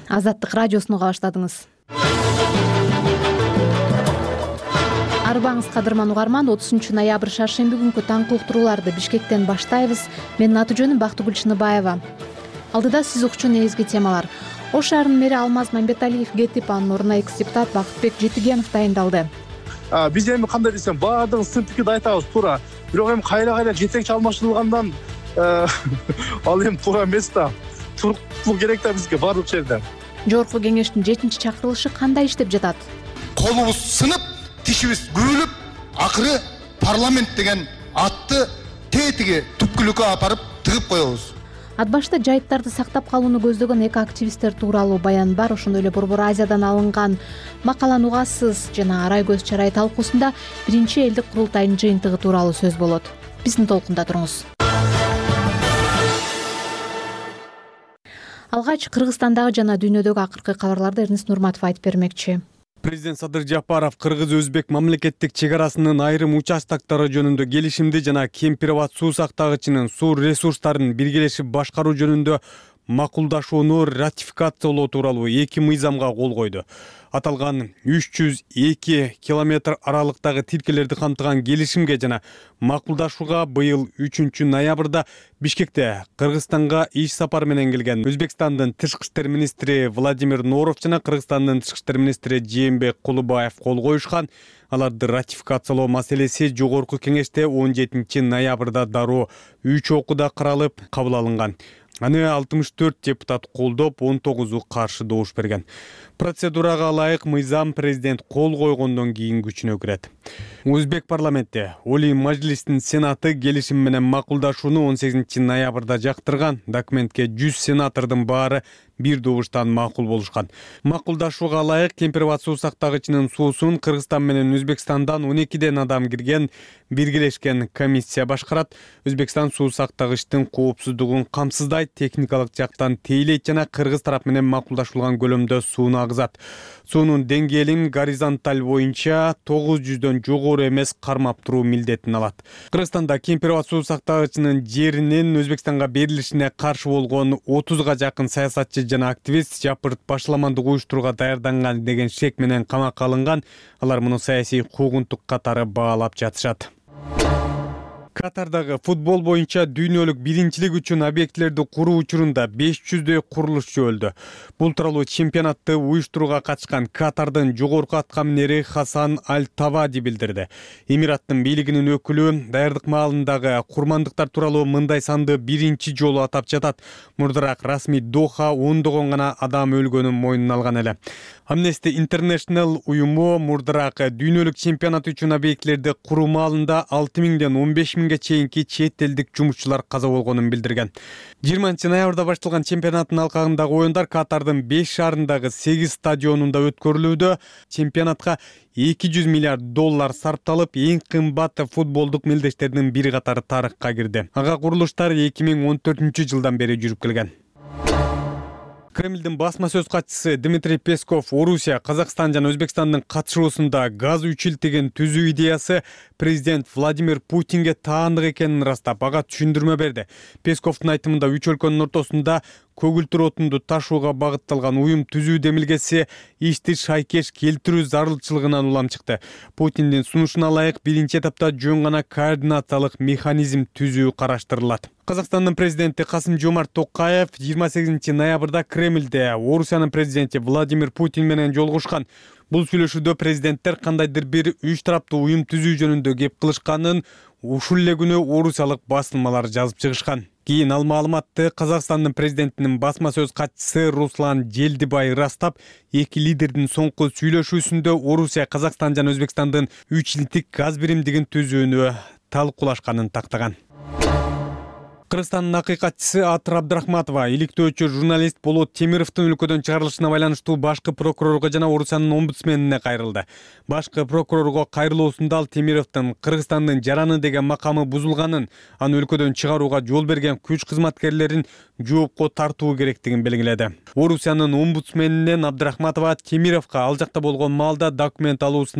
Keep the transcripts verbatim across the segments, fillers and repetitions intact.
Азаттык радиосуну уга баштадыңыз. Арбаңыз кадырман угарман, отузунчу ноябрь шаршемби күнкү таңкы уктурууларды Бишкектен баштайбыз. Менин аты жөнүм Бактыгүл Чыныбаева. Алдыда сиз укчу негизги темалар. Ош шаарынын мэри Алмаз Мамбеталиев кетип, анын ордуна экс-депутат Бакытбек Жетигенов дайындалды. Биз эми кандай десем, баардыгын сын пикирди айтабыз туура. Бирок эми кайра-кайра жетекчи алмаштырылгандан ал эми туура эмес да. Туруктуу керек да бизге баардык жерде. Жогорку кеңештин жетинчи чакырылышы кандай иштеп жатат? Колубуз сынып, тишибиз күбүлүп, акыры парламент деген атты тетиги түпкүлүккө апарып тыгып коебуз. Ат башта жайыттарды сактап калууну көздөгөн эко-активисттер тууралуу баян бар. Ошондой эле Борбор Азиядан алынган макаланы угасыз жана арай көз чарай талкуусунда биринчи элдик курултайдын жыйынтыгы тууралуу сөз болот. Биздин толкунда туруңуз. Алгач Кыргызстандагы жана дүйнөдөгү акыркы кабарларды Эрнест Нурматов айтып бермекчи. Президент Садыр Жапаров кыргыз-өзбек мамлекеттик чек арасынын айрым участактары жөнүндө келишимди жана Кемпироват суу сактагычынын суу ресурстарын биргелешип башкаруу жөнүндө макулдашууну ратификациялоо тууралуу эки мыйзамга кол койду. Аталган үч жүз эки километр аралыктагы тилкелерди камтыган келишимге жана макулдашууга быйыл үчүнчү ноябрда Бишкекте Кыргызстанга иш сапар менен келген Өзбекстандын тышкы иштер министри Владимир Норов жана Кыргызстандын тышкы иштер министри Жээнбек Кулубаев кол коюшкан. Аларды ратификациялоо маселеси жогорку кеңеште он жетинчи ноябрда дароо үч окууда каралып кабыл алынган. Аны алтымыш төрт депутат колдоп, он тогузу каршы добуш берген. Процедурага ылайык мыйзам президент кол койгондон кийин күчүнө кирет. Өзбек парламенти Олий Мажлистин сенаты келишим менен макулдашууну он сегизинчи ноябрда жактырган. Документке жүз сенатордун баары бир добуштан макул болушкан. Макулдашууга ылайык Кемпироват суу сактагычынын суусун Кыргызстан менен Өзбекстандан он экиден адам кирген биргелешкен комиссия башкарат. Өзбекстан суу сактагычтын коопсуздугун камсыздайт, техникалык жактан тейлейт жана Кыргыз тарап менен макулдашылган көлөмдө сууну агызат. Суунун деңгээлин горизонталь боюнча тогуз жүздөн жогору эмес кармап туруу милдетин алат. Кыргызстанда Кемпироват суу сактагычынын жеринин Өзбекстанга берилишине каршы болгон отузга жакын саясатчы жана активист жапырт башламандык уюштурууга даярданган деген шек менен камакка алынган. Алар муну саясий куугунтук катары баалап жатышат. Катардагы футбол боюнча дүйнөлүк биринчилик үчүн объектилерди куруу учурунда беш жүздөй курулуш жөөлдү. Бул тууралуу чемпионатты уюштурууга катышкан Катардын жогорку аткаминери Хасан Аль-Тавади билдирди. Эмираттын бийлигинин өкүлү даярдык маалындагы курмандыктар тууралуу мындай санды биринчи жолу атап жатат. Мурдараак расмий Доха ондогон гана адам өлгөнүн мойнуна алган эле. Amnesty International уюму мурдараак дүйнөлүк чемпионат үчүн объектилерди куруу маалында алты миңден он беш миңге чейинки чет элдик жумушчулар каза болгонун билдирген. жыйырманчы ноябрда башталган чемпионаттын алкагындагы оюндар Катардын беш шаарындагы сегиз стадионунда өткөрүлүүдө. Чемпионатка эки жүз миллиард доллар сарпталып, эң кымбат футболдук мелдештердин бири катары тарыхка кирди. Ага курулуштар эки миң он төртүнчү жылдан бери жүрүп келген. Кремлдин басма сөз катчысы Дмитрий Песков Орусия, Казакстан жана Өзбекстандын катышуусунда газ үчилтигин түзүү идеясы президент Владимир Путинге таандык экенин растап, ага түшүндүрмө берди. Песковдун айтымында үч өлкөнүн ортосунда көгүлтүр отунду ташууга багытталган уюм түзүү демилгеси ишти шайкеш келтирүү зарылчылыгынан улам чыкты. Путиндин сунушуна ылайык биринчи этапта жөн гана координациялык механизм түзүү караштырылат. Казакстандын президенти Касым-Жомарт Токаев жыйырма сегизинчи ноябрда Кремльде Орусиянын президенти Владимир Путин менен жолугушкан. Бул сүйлөшүүдө президенттер кандайдыр бир үч тараптуу уюм түзүү жөнүндө кеп кылышканын ушул эле күнү орусиялык басылмалар жазып чыгышкан. Кийин ал маалыматты Казакстандын президентинин басма сөз катчысы Руслан Желдибай ырастап, эки лидердин соңку сүйлөшүүсүндө Орусия, Казакстан жана Өзбекстандын үч илдик газ биримдигин түзүүнү талкуулашканын тактаган. Кыргызстандын акыйкатчысы Атыр Абдрахматова иликтөөчү журналист Болот Темировдун өлкөдөн чыгарылышына байланыштуу башкы прокурорго жана Орусиянын омбудсменине кайрылды. Башкы прокурорго кайрылуусунда ал Темировдун Кыргызстандын жараны деген макамы бузулганын, аны өлкөдөн чыгарууга жол берген күч кызматкерлерин жоопко тартуу керектигин белгиледи. Орусиянын омбудсменинен Абдрахматова Темировго ал жакта болгон маалда документ алуусуна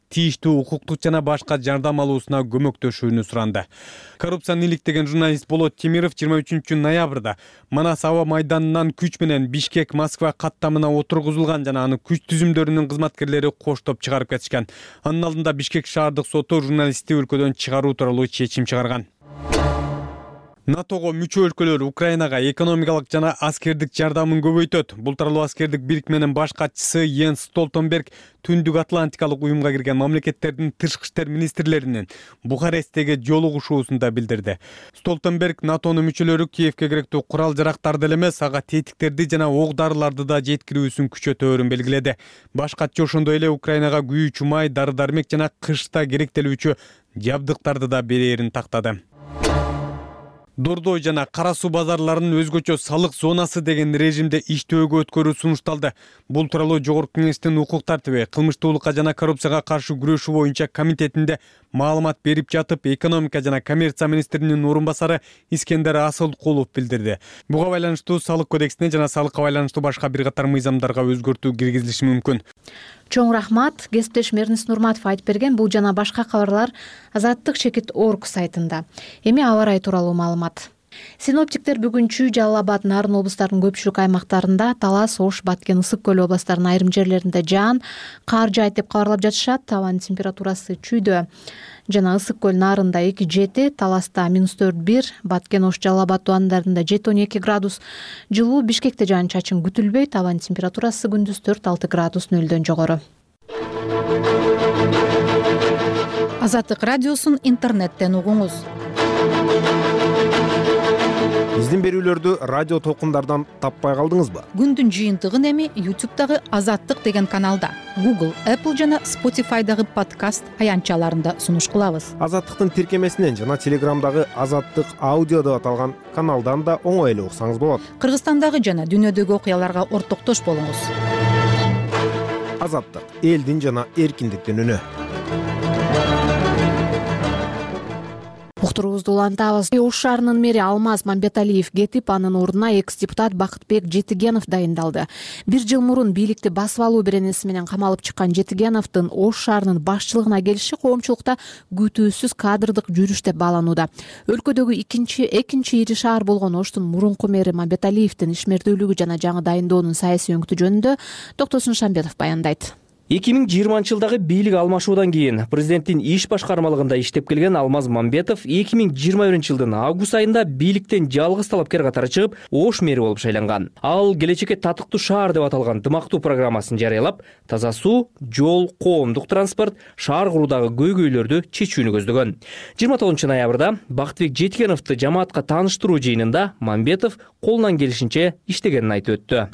тийиштүү укуктук жана башка жардам алуусуна көмөктөшүүнү суранды. Коррупцияны иликтеген журналист Болот Темиров жыйырма үчүнчү ноябрда Манас аба майданынан күч менен Бишкек Москва каттамына отургузулган жана аны күч түзүмдөрүнүн кызматкерлери коштоп чыгарып кетишкен. Анын алдында Бишкек шаардык соту журналистти өлкөдөн чыгаруу тууралуу чечим чыгарган. НАТОго мүчө өлкөлөр Украинага экономикалык жана аскердик жардамын көбөйтөт. Бул тууралуу аскердик бирикменин баш катчысы Йенс Столтенберг Түндүк Атлантикалык уюмга кирген мамлекеттердин тышкы иштер министрлеринин Бухаресттеги жолугушуусунда билдирди. Столтенберг НАТОнун мүчөлөрү Киевке керектүү курал жарактарды эле эмес, ага тетиктерди жана ок дарыларды да жеткирүүсүн күчөтөөрүн белгиледи. Баш катчы ошондой эле Украинага күйүүчү май, дары-дармек жана кышта керектелүүчү жабдыктарды да берээрин тактады. Дордой жана Кара суу базарларынын өзгөчө салык зонасы деген режимде иштөөгө өткөрүү сунушталды. Бул тууралуу Жогорку Кеңештин укук тартиби, кылмыштуулукка жана коррупцияга каршы күрөшүү боюнча комитетинде маалымат берип жатып, экономика жана коммерция министринин орун басары Искендер Асылкулов билдирди. Буга байланыштуу салык кодексине жана салыкка байланыштуу башка бир катар мыйзамдарга өзгөртүү киргизилиши мүмкүн. Чоң рахмат. Кесиптешим Эрнис Нурматов айтып берген. Бул жана башка кабарлар Азаттык Шекит орг сайтында. Эми аба ырайы тууралуу маалымат. Синоптиктер бүгүн Чүй, Жалал Абад, Нарын облустарынын көпчүлүк аймактарында, Талас, Ош, Баткен, Ысык көл областарынын айрым жерлеринде жаан, кар жаайт деп кабарлап жатышат. Абанын температурасы Чүйдө жана Ысык көл Нарында эки жети, Таласта минус төрт бир, Баткен, Ош, Жалал Абад тубандарында жети он эки градус жылуу. Бишкекте жаан чачын күтүлбөйт. Абанын температурасы күндүз төрт алты градус нөлдөн жогору. Азаттык радиосун интернеттен угуңуз. Биздин берүүлөрдү радио толкундардан таппай калдыңызбы? Күндүн жыйынтыгын эми ютубтагы Азаттык деген каналда, Google, Apple жана Spotify'дагы подкаст аянтчаларында сунуш кылабыз. Азаттыктын тиркемесинен жана Телеграмдагы Азаттык аудио деп аталган каналдан да оңой эле уксаңыз болот. Кыргызстандагы жана дүйнөдөгү окуяларга ортоктош болуңуз. Азаттык — элдин жана эркиндиктин үнү. Уктуруубузду улантабыз. Ош шаарынын мэри Алмаз Мамбеталиев кетип, анын ордуна экс-депутат Бакытбек Жетигенов дайындалды. Бир жыл мурун бийликти басып алуу беренеси менен камалып чыккан Жетигеновдун Ош шаарынын башчылыгына келиши коомчулукта күтүүсүз кадрдык жүрүш деп бааланууда. Өлкөдөгү экинчи экинчи ири шаар болгон Оштун мурунку мэри Мамбеталиевдин ишмердүүлүгү жана жаңы дайындоонун саясий өңүтү жөнүндө Токтосун Шамбетов баяндайт. эки миң жыйырманчы жылдагы бийлик алмашуудан кийин президенттин иш башкармалыгында иштеп келген Алмаз Мамбетов эки миң жыйырма биринчи жылдын август айында бийликтен жалгыз талапкер катары чыгып, Ош мэри болуп шайланган. Ал келечекке татыктуу шаар деп аталган дымактуу программасын жарыялап, таза суу, жол, коомдук транспорт, шаар куруудагы көйгөйлөрдү чечүүнү көздөгөн. жыйырма тогузунчу ноябрда Бакытбек Жетигеновду жамаатка тааныштыруу жыйынында Мамбетов колунан келишинче иштегенин айтып өттү.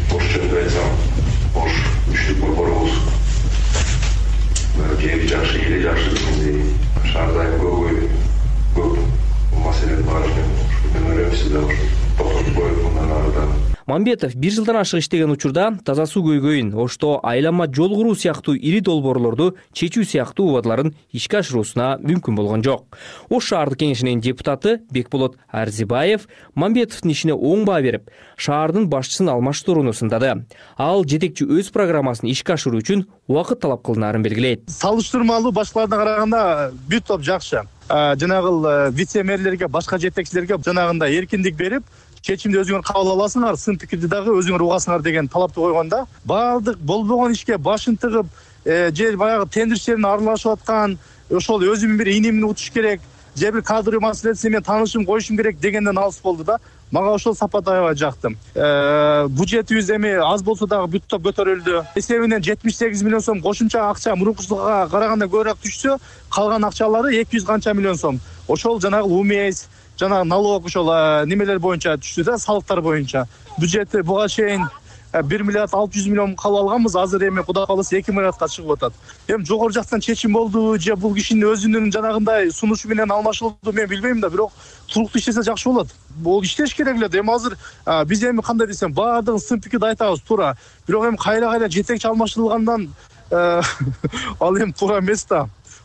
Жери жакшы, эли жакшы дегендей шаарда көбү көп маселе бар экен. Ушуну көрөбүз да, токтотуп коюп мындан арыда. Мамбетов бир жылдан ашык иштеген учурда таза суу көйгөйүн, Ошто айланма жол куруу сыяктуу ири долбоорлорду чечүү сыяктуу убадаларын ишке ашыруусуна мүмкүн болгон жок. Ош шаардык кеңешинин депутаты Бекболот Арзибаев Мамбетовдун ишине оң баа берип, шаардын башчысын алмаштырууну сындады. Ал жетекчи өз программасын ишке ашыруу үчүн убакыт талап кылынаарын белгилейт. Салыштырмалуу башкаларына караганда бүт топ жакшы. Жанагыл вице-мэрлерге, башка жетекчилерге жанагында эркиндик берип, чечимди өзүңөр кабыл аласыңар, сын пикирди дагы өзүңөр угасыңар деген талапты койгонда, баардык болбогон ишке башын тыгып, же баягы тендерчилердин аралашып аткан, ошол өзүмүн бир инимин утуш керек, же бир кадрлы маселеси менен таанышым коюшум керек дегенден алыс болду да. Мага ошол сапат аябай жакты. Бюджетибиз эми аз болсо дагы бүт топ көтөрүлдү. Эсебинен жетимиш сегиз миллион сом кошумча акча мурунку жылга караганда көбүрөөк түшсө, калган акчалары эки жүз канча миллион сом. Ошол жанагы умес, жанагы налог ошол немелер боюнча түштү да, салыктар боюнча. Бюджети буга чейин бир миллиард алты жүз миллион кабыл алганбыз, азыр эми Кудай кааласа эки миллиардка чыгып атат. Эми жогору жактан чечим болду же бул кишинин өзүнүн жанагындай сунушу менен алмашылды мен билбейм да, бирок туруктуу иштесе жакшы болот. Бул иштеш керек эле. Эми азыр биз эми кандай десем, баардыгын сын пикирди айтабыз туура. Бирок эми кайра-кайра жетекчи алмаштырылгандан ал эми туура эмес да.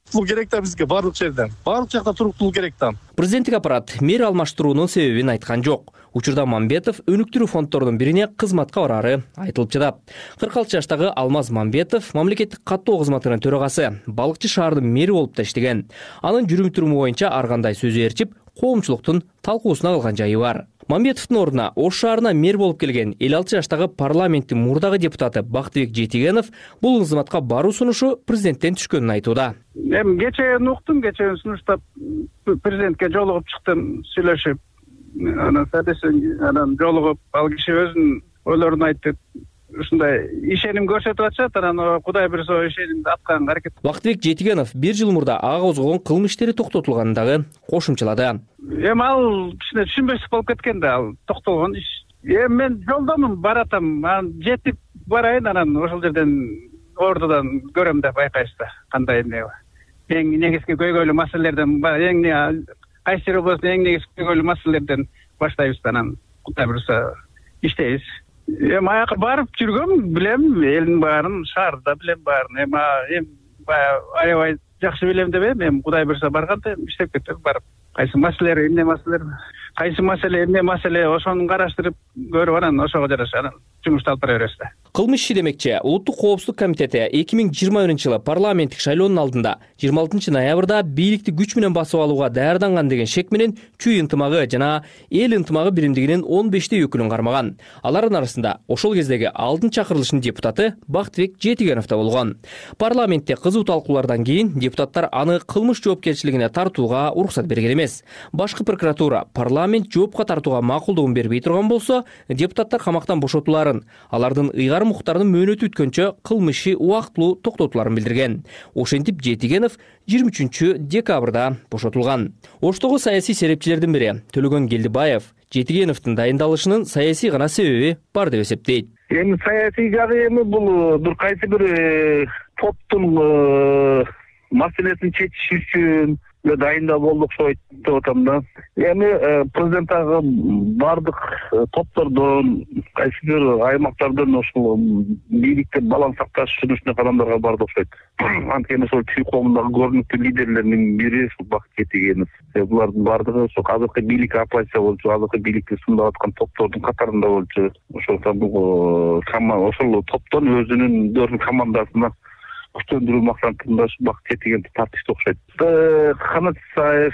туруктуулук керек да бизге баардык жерде. Баардык жакта туруктуулук керек да. Президенттик аппарат мэр алмаштыруунун себебин айткан жок. Учурда Мамбетов өнүктүрүү фонддорунун бирине кызматка барары айтылып жатат. кырк алты жаштагы Алмаз Мамбетов мамлекеттик каттоо кызматынын төрагасы, балыкчы шаардын мэри болуп да иштеген. Анын жүрүм-туруму боюнча ар кандай сөз ээрчип, коомчулуктун талкуусуна калган жайы бар. Мамбетовдун ордуна Ош шаарына мэр болуп келген элүү алты жаштагы парламенттин мурдагы депутаты Бактыбек Жетигенов бул кызматка баруу сунушу президенттен түшкөнүн айтууда. Эми кечээ уктум, кечээ сунуштап президентке жолугуп чыктым, сүйлөшүп. Анан садесин анан жолугуп ал киши өзүнүн ойлорун айтты. Ушундай ишеним көрсөтүп атышат, анан Кудай буйрса ишенимди атканга аракет. Бактыбек Жетигенов бир жыл мурда ага козгогон кылмыш иштери токтотулганын дагы кошумчалады. Эми ал кичине түшүнбөстүк болуп кеткен да, ал токтолгон иш. Эми мен жолдомун, баратам, анан жетип барайын, анан ошол жерден ордудан көрөм деп байкайсыз да, кандай эмне бар. Эң негизги көйгөйлүү маселелерден, эң кайсы жер болсо эң негизги көйгөйлүү маселелерден баштайбыз, анан Кудай буйрса иштейбиз. Эми аяка барып жүргөм, билем, элдин баарын, шаарда билем баарын. Эми эми баягы аябай жакшы билем деп эми, эми Кудай буйрса барганда иштеп кетем барып. Кайсы маселелер, эмне маселелер, кайсы маселе, эмне маселе, ошону караштырып көрүп анан ошого жараша анан жумушту алып бара беребиз да. Кылмыш иши демекчи, Улуттук коопсуздук комитети эки миң жыйырма биринчи жылы парламенттик шайлоонун алдында жыйырма алтынчы ноябрда бийликти күч менен басып алууга даярданган деген шек менен чүй ынтымагы жана эл ынтымагы биримдигинин он бештей өкүлүн кармаган. Алардын арасында ошол кездеги алдын чакырылыштын депутаты Бактыбек Жетигенов да болгон. Парламентте кызуу талкуулардан кийин депутаттар аны кылмыш жоопкерчилигине тартууга уруксат берген эмес. Башкы прокуратура парламент жоопко тартууга макулдугун бербей турган болсо, депутаттар камактан бошотуларын, алардын ыйгарым укуктарынын мөөнөтү өткөнчө кылмышы убактылуу токтотуларын билдирген. Ошентип Жетигенов жыйырма үчүнчү декабрда бошотулган. Оштогу саясий серепчилердин бири Төлөгөн Келдибаев Жетигеновдун дайындалышынын саясий гана себеби бар деп эсептейт. Эми саясий жагы эми бул бир кайсы бир топтун маселесин чечиш үчүн дайында болдук деп атам да. Эми президент ага бардык топтордон, кайсы бир аймактардан ошол бийликте баланс сакташ жүрүшүнө адамдарга барды окшойт. Анткени ошол чүй коомундагы көрүнүктүү лидерлердин бири ушул Бактыбек Жетигенов. Булардын бардыгы ошол азыркы бийликке оппозиция болчу, азыркы бийликти сындап аткан топтордун катарында болчу. Ошондон бул ошол топтон өзүнүн дөөрүн командасына күчтөндүрүү максатында Бактыбек Жетигеновди тартышты окшойт. Канат Исаев,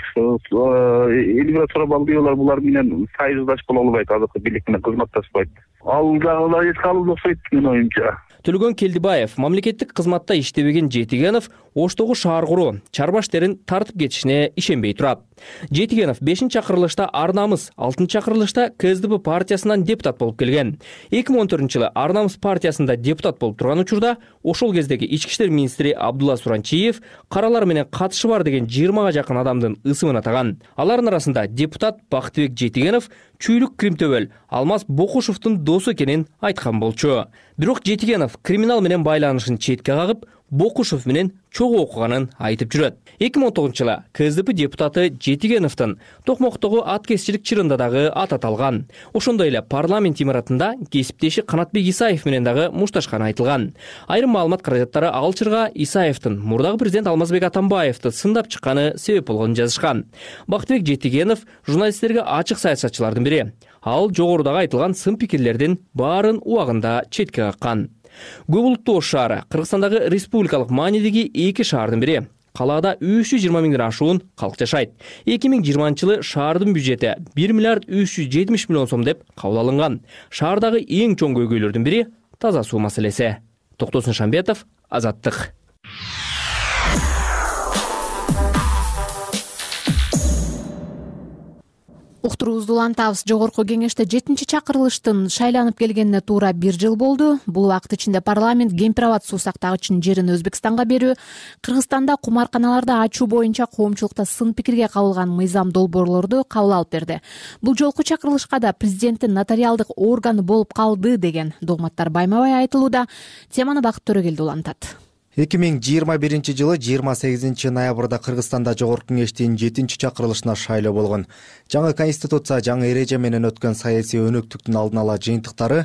Элвира Торобалдиевалар булар менен союздаш боло албайт, азыркы бийлик менен кызматташпайт. Ал дагы эч калып окшойт менин оюмча. Төлөгөн Келдибаев мамлекеттик кызматта иштебеген Жетигенов Оштогу шаар куруу, чарба иштерин тартып кетишине ишенбей турат. Жетигенов бешинчи чакырылышта Ар намыс, алтынчы чакырылышта К С Д П партиясынан депутат болуп келген. эки миң он төртүнчү жылы Ар намыс партиясында депутат болуп турган учурда ошол кездеги ички иштер министри Абдулла Суранчиев каралар менен катышы бар деген жыйырмага жакын адамдын ысымын атаган. Алардын арасында депутат Бактыбек Жетигенов чүйлүк Кримтөбөл Алмаз Бокушевдун досу экенин айткан болчу. Бирок Жетигенов криминал менен байланышын четке кагып, Бокушев менен чогуу окуганын айтып жүрөт. эки миң он тогузунчу жылы К С Д П депутаты Жетигеновдун Токмоктогу аткезчилик чырында дагы ат аталган. Ошондой эле парламент имаратында кесиптеши Канатбек Исаев менен дагы мушташканы айтылган. Айрым маалымат каражаттары ал чырга Исаевдин мурдагы президент Алмазбек Атамбаевди сындап чыкканы себеп болгонун жазышкан. Бактыбек Жетигенов журналисттерге ачык саясатчылардын бири. Ал жогорудагы айтылган сын пикирлердин баарын убагында четке каккан. Көп улуттуу Ош шаары Кыргызстандагы республикалык маанидеги эки шаардын бири. Калаада үч жүз жыйырма миңден ашуун калк жашайт. эки миң жыйырманчы жылы шаардын бюджети бир миллиард үч жүз жетимиш миллион сом деп кабыл алынган. Шаардагы эң чоң көйгөйлөрдүн бири таза суу маселеси. Токтосун Шамбетов, Азаттык. Уктуруубузду улантабыз. Жогорку кеңеште жетинчи чакырылыштын шайланып келгенине туура бир жыл болду. Бул убакыт ичинде парламент Кемпир-Абад суу сактагычынын жерин Өзбекстанга берүү, Кыргызстанда кумарканаларды ачуу боюнча коомчулукта сын пикирге кабылган мыйзам долбоорлорду кабыл алып берди. Бул жолку чакырылышка да президенттин нотариалдык органы болуп калды деген догматтар байма-бай айтылууда. Теманы Бакыт Төрөгелди улантат. эки миң жыйырма биринчи жылы жыйырма сегизинчи ноябрда Кыргызстанда жогорку кеңештин жетинчи чакырылышына шайлоо болгон. Жаңы конституция, жаңы эреже менен өткөн саясий өнөктүктүн алдын ала жыйынтыктары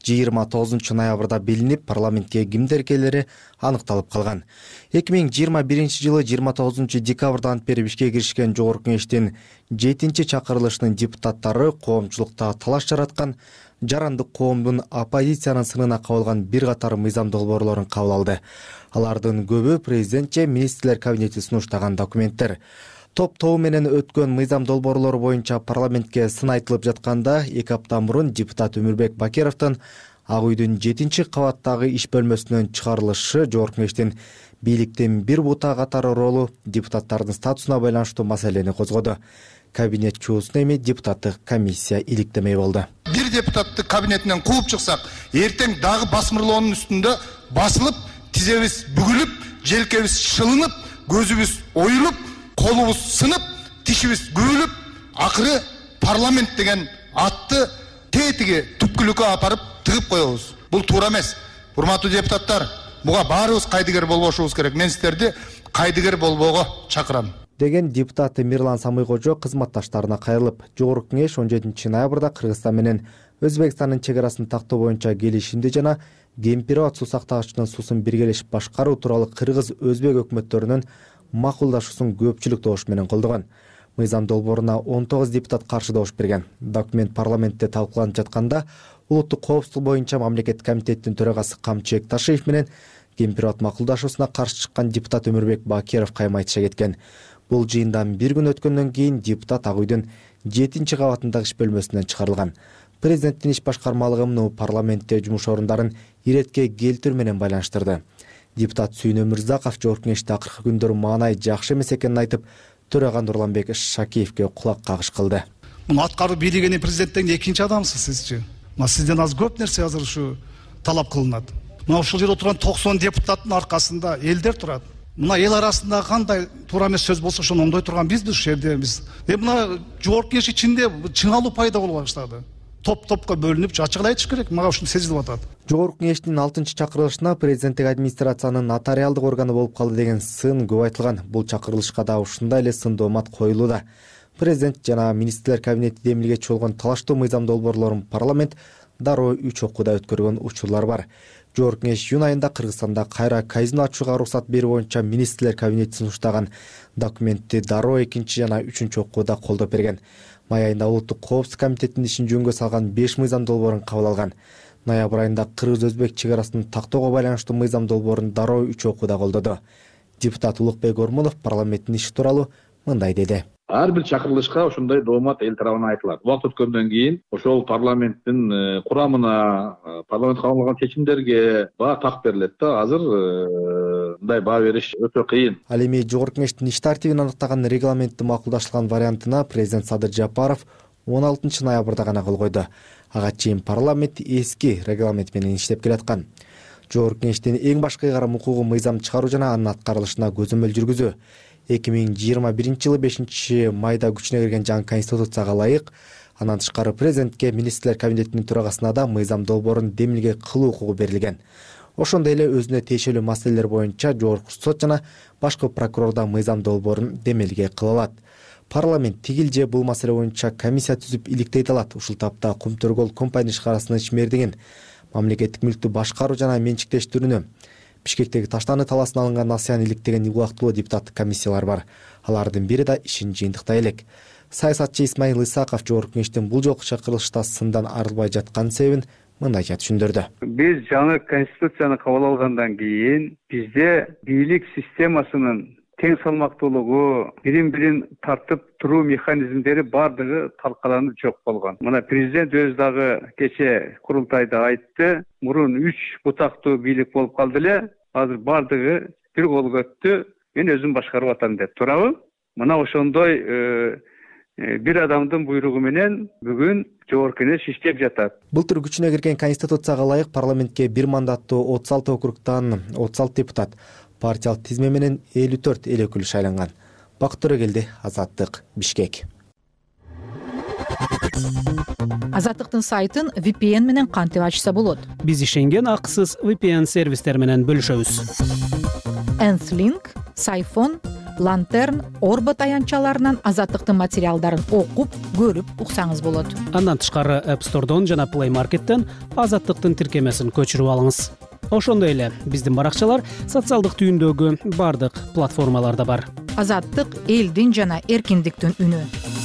жыйырма тогузунчу ноябрда белинип, парламентке кимдер келери аныкталып калган. эки миң жыйырма биринчи жылы жыйырма тогузунчу декабрдан бери ишке киришкен Жогорку Кеңештин жетинчи чакырылышынын депутаттары коомчулукта талаш жараткан, жарандык коомдун оппозициянын сынына кабылган бир катар мыйзам долбоорлорун кабыл алды. Алардын көбү президент же министрлер кабинети сунуштаган документтер. Топ-тобу менен өткөн мыйзам долбоорлору боюнча парламентке сын айтылып жатканда, эки апта мурун депутат Өмүрбек Бакировдун Ак үйдүн жетинчи кабаттагы иш бөлмөсүнөн чыгарылышы Жогорку Кеңештин бийликтин бир бута катары ролу депутаттардын статусуна байланыштуу маселени козгоду. Кабинет чуусуна эми депутаттык комиссия иликтемей болду. Бир депутатты кабинетинен кууп чыксак, эртең дагы басмырлоонун үстүндө басылып, тизебиз бүгүлүп, желкебиз шылынып, көзүбүз оюлуп, колубуз сынып, тишибиз күбүлүп, акыры парламент деген атты тетиги түпкүлүккө апарып тыгып коебуз. Бул туура эмес. Урматтуу депутаттар, буга баарыбыз кайдыгер болбошубуз керек. Мен сиздерди кайдыгер болбоого чакырам. Деген депутат Мирлан Самыйкожо кызматташтарына кайрылып, Жогорку Кеңеш он жетинчи ноябрда Кыргызстан менен Өзбекстандын чек арасын тактоо боюнча келишимди жана Гемпирот суу сактагычынын суусун биргелешип башкаруу тууралуу Кыргыз-Өзбек өкмөттөрүнүн макулдашуусун көпчүлүк добуш менен колдогон. Мыйзам долбооруна он тогуз депутат каршы добуш берген. Документ парламентте талкууланып жатканда улуттук коопсуздук боюнча мамлекеттик комитеттин төрагасы Камчыбек Ташиев менен Гемпирот макулдашуусуна каршы чыккан депутат Өмүрбек Бакиров кайма айтыша кеткен. Бул жыйындан бир күн өткөндөн кийин депутат Ак үйдүн жетинчи кабатындагы иш бөлмөсүнөн чыгарылган. Президенттин иш башкармалыгы муну парламентте жумуш орундарын иретке келтирүү менен байланыштырды. Депутат Сүйүн Өмүрзаков Жогорку Кеңеште акыркы күндөрү маанай жакшы эмес экенин айтып, төрага Нурланбек Шакиевке кулак кагыш кылды. Муну аткаруу бийлигинин президенттен экинчи адамсыз сизчи. Мына сизден азыр көп нерсе азыр ушу талап кылынат. Мына ушул жерде отурган токсон депутаттын аркасында элдер турат. Мына эл арасында кандай туура эмес сөз болсо ошону оңдой турган бизбиз ушул жерде биз. Э мына Жогорку Кеңеш ичинде чыңалуу пайда боло баштады. Топ-топко бөлүнүп, ачык айтыш керек. Мага ушул сезилип атат. Жогорку Кеңештин алтынчы чакырылышына президенттик администрациянын нотариалдык органы болуп калды деген сын көп айтылган. Бул чакырылышка да ушундай эле сын доомат коюлууда. Президент жана министрлер кабинети демилгечи болгон талаштуу мыйзам долбоорлорун парламент дароо үч окууда өткөргөн учурлар бар. Жогорку Кеңеш июнь айында Кыргызстанда кайра казино ачууга уруксат берүү боюнча министрлер кабинети сунуштаган документти дароо экинчи жана үчүнчү окууда колдоп берген. Май айында улуттук коопсуздук комитетинин ишин жөнгө салган беш мыйзам долбоорун кабыл алган. Ноябрь айында Кыргыз-Өзбек чек арасын тактоого байланыштуу мыйзам долбоорун дароо үч окууда колдоду. Депутат Улукбек Ормонов парламенттин иши тууралуу мындай деди. Ар бир чакырылышка ошондой доомат эл тарабынан айтылат. Убакыт өткөндөн кийин ошол парламенттин курамына, парламент кабыл алган чечимдерге баа так берилет да. Азыр мындай баа бериш өтө кыйын. Ал эми Жогорку Кеңештин иш тартибин аныктаган регламентти макулдашылган вариантына президент Садыр Жапаров он алтынчы ноябрда гана кол койду. Ага чейин парламент эски регламент менен иштеп келаткан. Жогорку Кеңештин эң башкы ыйгарым укугу мыйзам чыгаруу жана анын аткарылышына көзөмөл жүргүзүү. эки миң жыйырма биринчи жылы бешинчи майда күчүнө кирген жаңы конституцияга ылайык, андан тышкары президентке министрлер кабинетинин төрагасына да мыйзам долбоорун демилге кылуу укугу берилген. Ошондой эле өзүнө тиешелүү маселелер боюнча Жогорку сот жана башкы прокурор да мыйзам долбоорун демилге кыла алат. Парламент тигил же бул маселе боюнча комиссия түзүп иликтей алат. Ушул тапта Кумтөргөл компания ишканасынын ишмердигин, мамлекеттик мүлктү башкаруу жана менчиктештирүүнү, Бишкектеги Таштаны таласынан алынган насыяны иликтеген убактылуу депутаттык комиссиялар бар. Алардын бири да ишин жыйынтыктай элек. Саясатчы Исмаил Исаков Жогорку Кеңештин бул жолку чакырылышта сындан арылбай жаткан себебин мындайча түшүндүрдү. Биз жаңы конституцияны кабыл алгандан кийин бизде бийлик системасынын тең салмактуулугу, бирин-бирин тартып туруу механизмдери бардыгы талкаланып жок болгон. Мына президент өзү дагы кече курултайда айтты, мурун үч бутактуу бийлик болуп калды эле, азыр бардыгы бир колго өттү, мен өзүм башкарып атам деп. Туурабы? Мына ошондой бир адамдын буйругу менен бүгүн Жогорку Кеңеш иштеп жатат. Былтыр күчүнө кирген конституцияга ылайык парламентке бир мандаттуу отуз алты округтан отуз алты депутат, партиялык тизме менен элүү төрт эл өкүлү шайланган. Бакыт Төрөгелди, Азаттык, Бишкек. Азаттыктын сайтын ви пи эн менен кантип ачса болот? Биз ишенген акысыз ви пи эн сервистер менен бөлүшөбүз. Nth Link, Siphon, Lantern, Орбот аянтчаларынан Азаттыктын материалдарын окуп, көрүп уксаңыз болот. Андан тышкары App Store'дон жана Play Market'тен Азаттыктын тиркемесин көчүрүп алыңыз. Ошондой эле биздин баракчалар социалдык түйүндөгү бардык платформаларда бар. Азаттык элдин жана эркиндиктин үнү.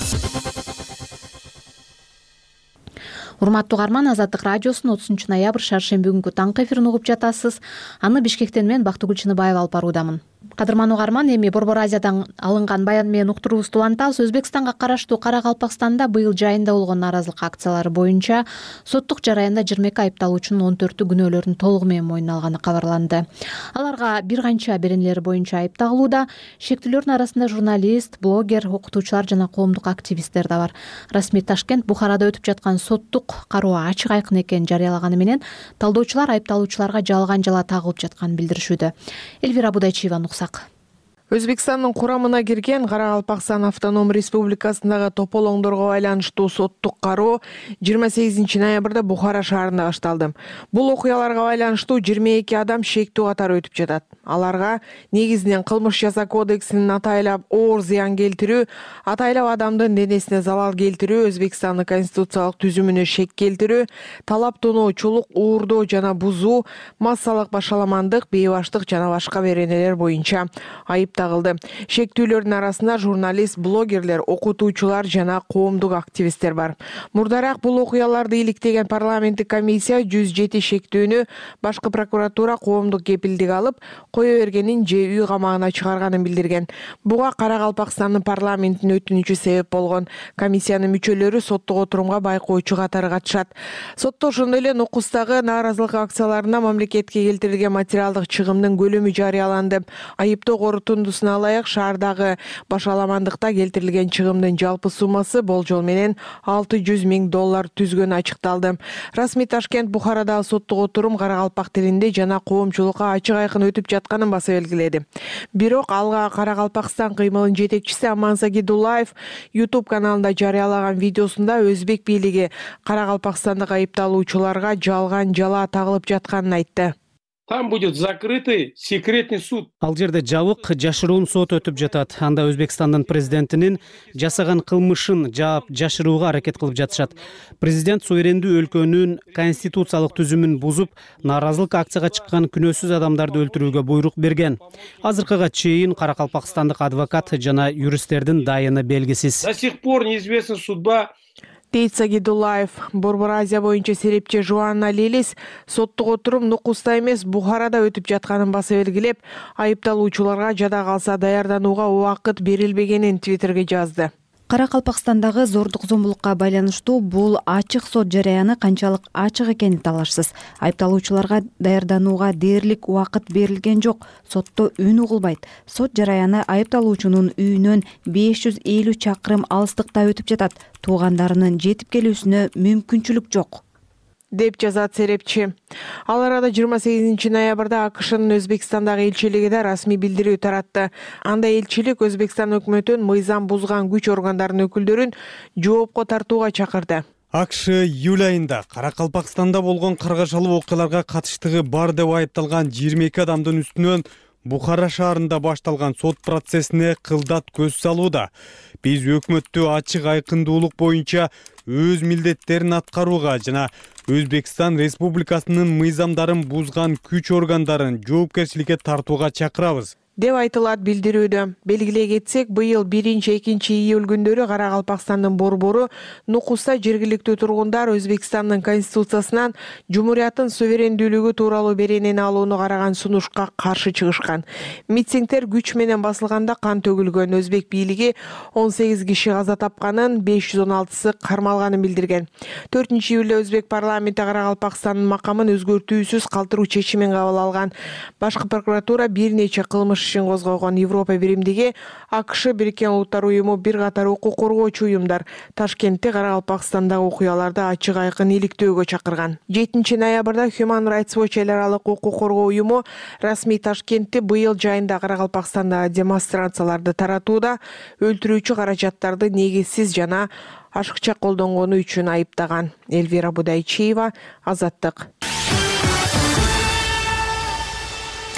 Урматтуу угарман, Азаттык радиосунун отузунчу ноябрь шаршемби күнкү таңкы эфирин угуп жатасыз. Аны Бишкектен мен Бактыгүл Чыныбаева алып баруудамын. Кадырман угарман, эми Борбор Азиядан алынган баян менен уктуруубузду улантабыз. Өзбекстанга караштуу Кара-Калпакстанда быйыл жайында болгон нааразылык акциялары боюнча соттук жараянда жыйырма эки айыпталуучунун он төртү күнөөлөрүн толугу менен мойнуна алганы кабарланды. Аларга бир канча беренелер боюнча айып тагылууда. Шектүүлөрдүн арасында журналист, блогер, окутуучулар жана коомдук активисттер да бар. Расмий Ташкент Бухарада өтүп жаткан соттук кароо ачык айкын экенин жарыялаганы менен талдоочулар айыпталуучуларга жалган жала тагылып жатканын билдиришүүдө. Эльвира Будайчиева нуксак. Өзбекстандын курамына кирген Кара-Калпакстан автоном республикасындагы тополоңдорго байланыштуу соттук кароо жыйырма сегизинчи ноябрда Бухара шаарында башталды. Бул окуяларга байланыштуу жыйырма эки адам шектүү катары өтүп жатат. Аларга негизинен кылмыш жаза кодексинин атайлап оор зыян келтирүү, атайлап адамдын денесине залал келтирүү, Өзбекстандын конституциялык түзүмүнө шек келтирүү, талап тоноочулук, уурдоо жана бузуу, массалык башаламандык, бейбаштык жана башка беренелер боюнча айып тагылды. Шектүүлөрдүн арасында журналист, блогерлер, окутуучулар жана коомдук активисттер бар. Мурдараак бул окуяларды иликтеген парламенттик комиссия жүз жети шектүүнү башкы прокуратура коомдук кепилдик алып, кое бергенин же үй камагына чыгарганын билдирген. Буга Кара-Калпакстандын парламентинин өтүнүчү себеп болгон. Комиссиянын мүчөлөрү соттук отурумга байкоочу катары катышат. Сотто ошондой эле Нукустагы нааразылык акцияларына мамлекетке келтирилген материалдык чыгымдын көлөмү жарыяланды. Айыптоо корутундусуна ылайык шаардагы башаламандыкта келтирилген чыгымдын жалпы суммасы болжол менен алты жүз миң доллар түзгөнү ачыкталды. Расмий Ташкент Бухарадагы соттук отурум Кара-Калпак тилинде жана коомчулукка ачык айкын өтүп жатканын баса белгиледи. Бирок алга Кара-Калпакстан кыймылынын жетекчиси Амансаги Дулаев YouTube каналында жарыялаган видеосунда өзбек бийлиги Кара-Калпакстандык айыпталуучуларга жалган жала тагылып жатканын айтты. Там будет закрытый секретный суд. Ал жерде жабык, жашыруун сот өтүп жатат. Анда Өзбекстандын президентинин жасаган кылмышын жаап жашырууга аракет кылып жатышат. Президент суверендүү өлкөнүн конституциялык түзүмүн бузуп, нааразылык акцияга чыккан күнөөсүз адамдарды өлтүрүүгө буйрук берген. Азыркыга чейин Кара-Калпакстандык адвокат жана юристтердин дайыны белгисиз. До сих пор неизвестна судьба. дейт Сагидулаев. Борбор Азия боюнча серепчи Жуанна Лилис соттук отурум Нукуста эмес Бухарада өтүп жатканын баса белгилеп, айыпталуучуларга жада калса даярданууга убакыт берилбегенин Твиттерге жазды. Кара-Калпакстандагы зордук зомбулукка байланыштуу бул ачык сот жарыяны канчалык ачык экени талашсыз. Айыпталуучуларга даярданууга дээрлик убакыт берилген жок. Сотто үн угулбайт. Сот жарыяны айыпталуучунун үйүнөн беш жүз элүү чакырым алыстыкта өтүп жатат. Туугандарынын жетип келүүсүнө мүмкүнчүлүк жок, деп жазат серепчи. Ал арада жыйырма сегизинчи ноябрда АКШнын Өзбекстандагы элчилиги да расмий билдирүү таратты. Анда элчилик Өзбекстан өкмөтүн мыйзам бузган күч органдарынын өкүлдөрүн жоопко тартууга чакырды. АКШ июль айында Кара-Калпакстанда болгон каргашалуу окуяларга катыштыгы бар деп айыпталган жыйырма эки адамдын үстүнөн Бухара шаарында башталган сот процессине кылдат көз салууда. Биз өкмөттү ачык айкындуулук боюнча өз милдеттерин аткарууга жана Өзбекстан Республикасынын мыйзамдарын бузган күч органдарын жоопкерчиликке тартууга чакырабыз, деп айтылат билдирүүдө. Белгилей кетсек, быйыл биринчи экинчи июль күндөрү Кара-Калпакстандын борбору Нукуста жергиликтүү тургундар Өзбекстандын конституциясынан Жумурияттын суверендүүлүгү тууралуу беренени алууну караган сунушка каршы чыгышкан. Митингдер күч менен басылганда кан төгүлгөн. Өзбек бийлиги он сегиз киши каза тапканын, беш жүз он алтысы кармалганын билдирген. төртүнчү июлда Өзбек парламенти Кара-Калпакстандын макамын өзгөртүүсүз калтыруу чечимин кабыл алган. Башкы прокуратура бир нече кылмыш ишин козгогон. Европа биримдиги, АКШ, Бириккен Улуттар уюму, бир катар укук коргоочу уюмдар Ташкентте Кара-Калпакстандагы окуяларды ачык айкын иликтөөгө чакырган. жетинчи ноябрда Human Rights Watch эл аралык укук коргоо уюму расмий Ташкентте быйыл жайында Кара-Калпакстандагы демонстрацияларды таратууда өлтүрүүчү каражаттарды негизсиз жана ашыкча колдонгону үчүн айыптаган. Эльвира Будайчиева, Азаттык.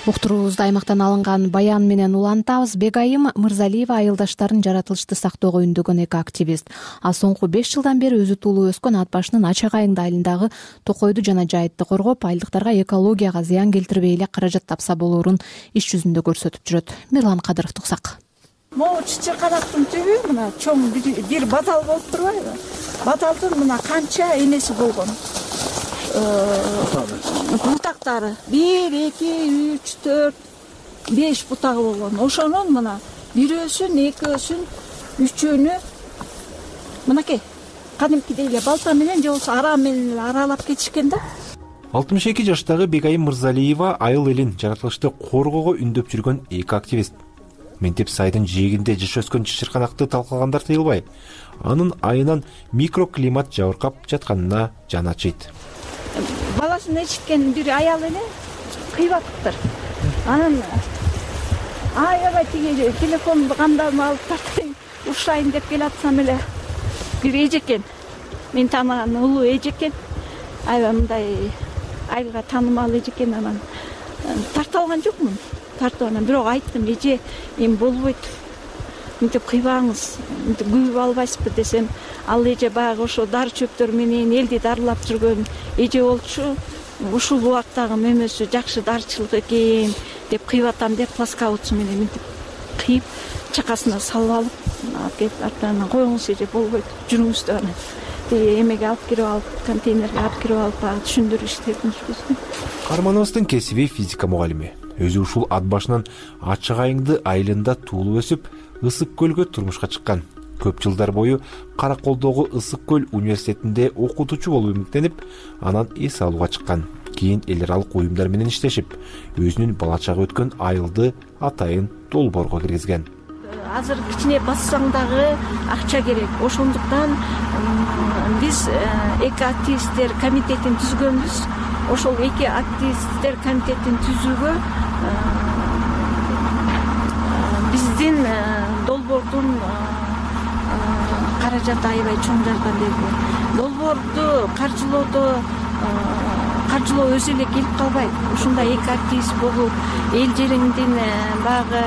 уктуруубузду аймактан алынган баян менен улантабыз. Бегайым Мырзалиева айылдаштарын жаратылышты сактоого үндөгөн эко-активист. Ал соңку беш жылдан бери өзү туулуу өскөн ат башынын Ачак айылында айылындагы токойду жана жайытты коргоп, айылдыктарга экологияга зыян келтирбей эле каражат тапса болоорун иш жүзүндө көрсөтүп жүрөт. Мирлан Кадыров туксак. Могу чычырканактын түбү мына чоң бир батал болуп турбайбы? Баталдын мына канча энеси болгон. Бутактары бир, эки, үч, төрт, беш бутагы болгон. Ошонун мына бирөөсүн, экөөсүн, үчөөнү мынакей кадимкидей эле балта менен же болбосо ара менен аралап кетишкен да. алтымыш эки жаштагы Бегайым Мырзалиева айыл элин жаратылышты коргоого үндөп жүргөн эко-активист. Ментеп сайдын жээгинде жыш өскөн чычырканакты талкагандар тыйылбай, анын айынан микроклимат жабыркап жатканына жаны ачыйт. Баласын эчиткен бир аял эле кыйбаттыр. Анан аябай тиги телефонду кандалып алып тартайын, урушайын деп келатсам эле бир эжекен, мен таанаган улуу эжекен, аябай мындай айылга таанымал эжекен. Анан тартып алган жокмун. Тартып анан бирок айттым, эже эми болбойт. Мынтип кыйбаңыз, мынтип күйүп албайсызбы десем, ал эже баягы ошо дары чөптөр менен элди дарылап жүргөн эже болчу. Ушул убактагы мөмөсү жакшы дарчылык экен деп кыйбатам деп плоскоутсу менен мынтип кыйып чакасына салып алып, алып келип артынан коюңуз эже болбойт, жүрүңүз деп анан эмеге алып кирип алып, контейнерге алып кирип алып түшүндүрүү иштерин жүргүздүм. Кармановдун кесиби физика мугалими. Өзү ушул ат башынан Ачак айылды айылында туулуп өсүп, Ысык көлгө турмушка чыккан. Көп жылдар бою Караколдогу Ысык көл университетинде окутуучу болуп үмүттенип, анан эс алууга чыккан. Кийин эл аралык уюмдар менен иштешип, өзүнүн бала чагы өткөн айылды атайын долбоорго киргизген. Азыр кичине бассаң дагы акча керек. Ошондуктан биз эко-активисттер комитетин түзгөнбүз. Ошол эко-активисттер комитетин түзүүгө биздин долбоордун каражаты аябай чоң жардам берди. Долбоорду каржылоодо каржылоо өзү эле келип калбайт. Ушундай эко-активист болуп, эл жериңдин баягы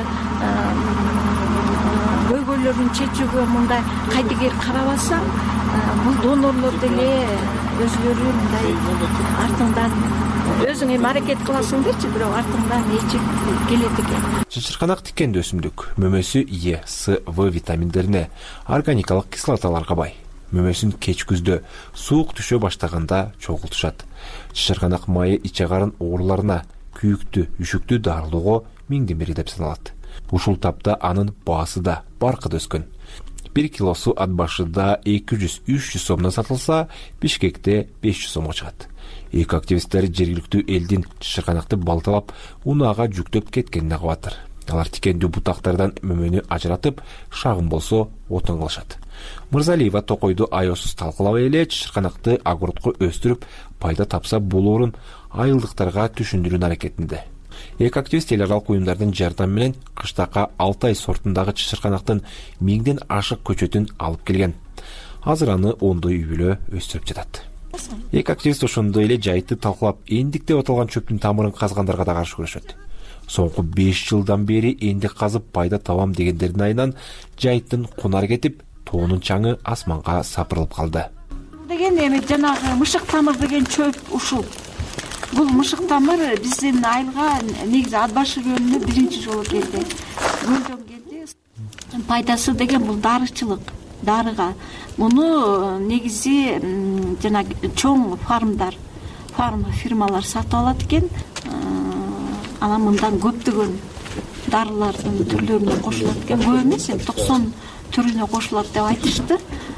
көйгөйлөрүн чечүүгө мындай кайдыгер карабасаң, бул донорлор деле өзүлөрү мындай артыңдан өзүң эми аракет кыласың дечи, бирок артыңдан эчип келет экен. Чычырканак тикенди өсүмдүк. Мөмөсү Е, С, В витаминдерине, органикалык кислоталарга бай. Мөмөсүн кеч күздө суук түшө баштаганда чогултушат. Чычырканак майы ич агарын ооруларына, күйүктү, үшүктү дарылоого миңден бири деп саналат. Ушул тапта анын баасы да баркыда өскөн. Бир килосу ат башыда эки жүз үч жүз сомдон сатылса, Бишкекте беш жүз сомго чыгат. Эко-активисттер жергиликтүү элдин чычырканакты балталап, унаага жүктөп кеткенине кабатыр. Алар тикендүү бутактардан мөмөнү ажыратып, шагын болсо отон кылышат. Мырзалиева токойду аёсуз талкалабай эле чычырканакты огородко өстүрүп, пайда тапса болоорун айылдыктарга түшүндүрүүнүн аракетинде. Эко-активист эл аралык уюмдардын жардамы менен кыштакка Алтай сортундагы чычырканактын миңден ашык көчөтүн алып келген. Азыр аны ондой үй бүлө өстүрүп жатат. Эко-активист ошондой эле жайытты талкалап, эндиктеп аталган чөптүн тамырын казгандарга да каршы күрөшөт. Соңку беш жылдан бери эндик казып пайда табам дегендердин айынан жайыттын кунар кетип, тоонун чаңы асманга сапырылып калды. Деген эми жанагы мышык тамыр деген чөп ушул. Бул мышык тамыр биздин айылга негизи ат башы районуна биринчи жолу келди. Көлдөн келди. Пайдасы деген бул дарычылык, дарыга. Муну негизи жана чоң фармдар, фарм фирмалар сатып алат экен. Анан мындан көптөгөн дарылардын түрлөрүнө кошулат экен. Көп эмес, токсон түрүнө кошулат деп айтышты.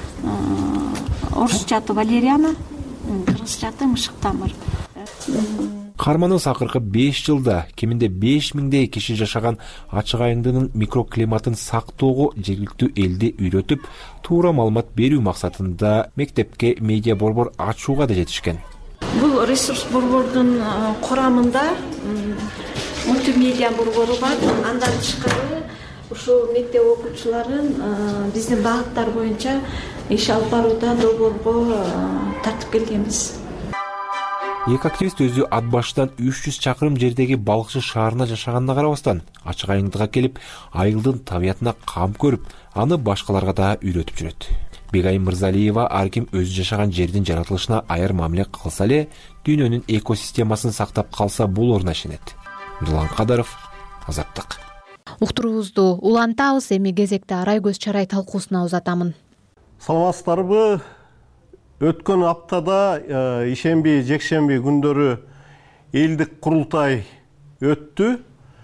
Орусчаты валериана, кыргызчаты мышык тамыр. Карманыбыз акыркы беш жылда кеминде беш миңдей киши жашаган Ачак айылынын микроклиматын сактоого жергиликтүү элди үйрөтүп, туура маалымат берүү максатында мектепке медиа борбор ачууга да жетишкен. Бул ресурс борбордун курамында мультимедиа борбору бар. Андан тышкары ушул мектеп окуучуларын биздин багыттар боюнча иш алып барууда долбоорго тартып келгенбиз. Эки активист өзү ат башынан үч жүз чакырым жердеги балыкчы шаарына жашаганына карабастан ачык айыңдыга келип, айылдын табиятына кам көрүп, аны башкаларга да үйрөтүп жүрөт. Бегайым Мырзалиева ар ким өзү жашаган жердин жаратылышына аяр мамиле кылса эле, дүйнөнүн экосистемасын сактап калса болоруна ишенет. Нурлан Кадаров, Азаттык. Уктуруубузду улантабыз, эми кезекте арай көз чарай талкуусуна узатамын. Саламатсыздарбы? Өткөн аптада ишемби, жекшемби күндөрү элдик курултай өттү.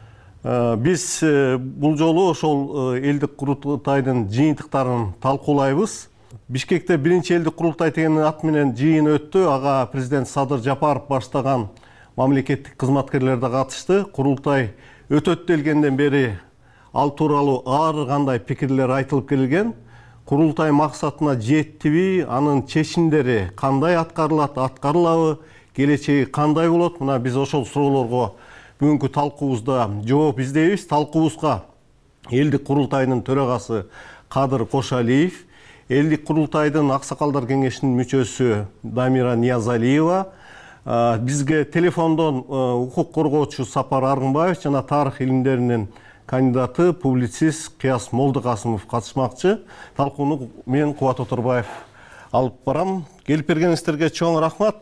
Биз бул жолу ошол элдик курултайдын жыйынтыктарын талкуулайбыз. Бишкекте биринчи элдик курултай деген ат менен жыйын өттү. Ага президент Садыр Жапаров баштаган мамлекеттик кызматкерлер да катышты. Курултай өтөт делгенден бери ал тууралуу ар кандай пикирлер айтылып келген. Курултай максатына жеттиби, анын чечимдери кандай аткарылат, аткарылабы, келечеги кандай болот? Мына биз ошол суроолорго бүгүнкү талкуубузда жооп издейбиз. Талкуубузга элдик курултайдын төрагасы Кадыр Кошалиев, элдик курултайдын аксакалдар кеңешинин мүчөсү Дамира Ниязалиева, бизге телефондон укук коргоочу Сапар Аргынбаев жана тарых илимдеринин кандидаты, публицист Кыяс Молдокасымов катышмакчы. Талкууну мен Кубат Оторбаев алып барам. Келип бергениңиздерге чоң рахмат.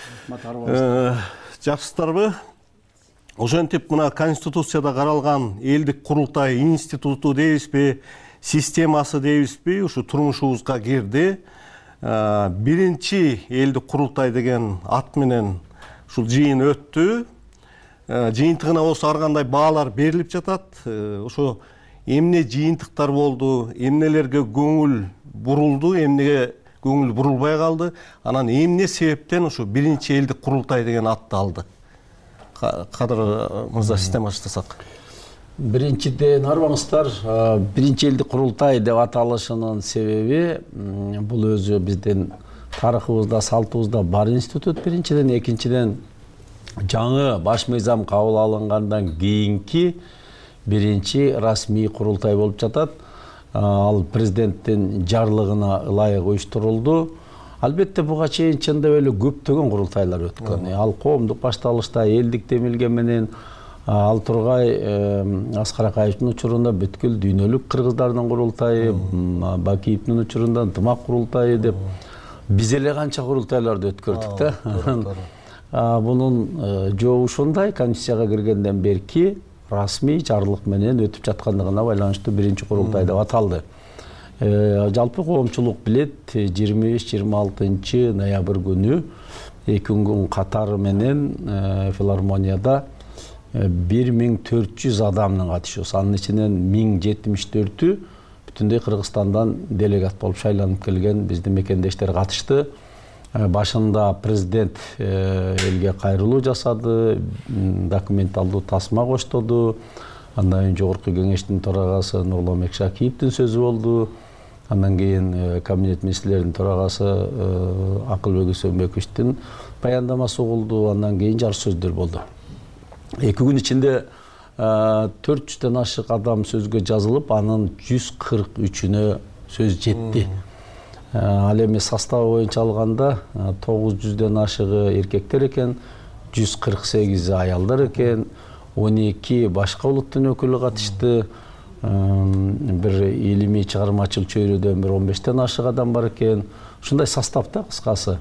Жакшысыздарбы? Ошентип мына Конституцияда каралган элдик курултай институту дейбизби, системасы дейбизби, ушу турмушубузга кирди. Биринчи элдик курултай деген ат менен ушул жыйын өттү. Жыйынтыгына болсо ар кандай баалар берилип жатат. Ошо эмне жыйынтыктар болду, эмнелерге көңүл бурулду, эмнеге көңүл бурулбай калды, анан эмне себептен ушу биринчи элдик курултай деген атты алды? Кадыр мырза, система баштасак. Биринчиден арбаңыздар, биринчи элдик курултай деп аталышынын себеби бул өзү биздин тарыхыбызда, салтыбызда бар институт биринчиден, экинчиден жаңы баш мыйзам кабыл алынгандан кийинки биринчи расмий курултай болуп жатат. Ал президенттин жарлыгына ылайык уюштурулду. Албетте буга чейин чындап эле көптөгөн курултайлар өткөн. Ал коомдук башталышта элдик демилген менен Ал Тургай Аскар Акаевдин учурунда бүткүл дүйнөлүк кыргыздардын курултайы, Бакиевдин учурунда ынтымак курултайы деп биз эле канча курултайларды өткөрдүк да. Бунун жообу ушундай, Конституцияга киргенден берки расмий жарлык менен өтүп жаткандыгына байланыштуу биринчи курултай деп аталды. Жалпы коомчулук билет, жыйырма беш жыйырма алтынчы ноябрь күнү эки күн катары менен филармонияда бир миң төрт жүз адамдын катышуусу, анын ичинен миң жетимиш төртү бүтүндөй Кыргызстандан делегат болуп шайланып келген биздин мекендештер катышты. Башында президент элге кайрылуу жасады, документалдуу тасма коштоду. Андан кийин жогорку кеңештин төрагасы Нурланбек Шакиевдин сөзү болду. Андан кийин кабинет министрлеринин төрагасы Акылбек Үсөнбековичтин баяндамасы болду. Андан кийин жар сөздөр болду. Эки күн ичинде төрт жүздөн ашык адам сөзгө жазылып, анын жүз кырк үчүнө сөз жетти. Ал эми составы боюнча алганда тогуз жүздөн ашыгы эркектер экен, жүз кырк сегизи аялдар экен, он эки башка улуттун өкүлү катышты. Бир илимий чыгармачыл чөйрөдөн бир он бештен ашык адам бар экен. Ушундай составда кыскасы.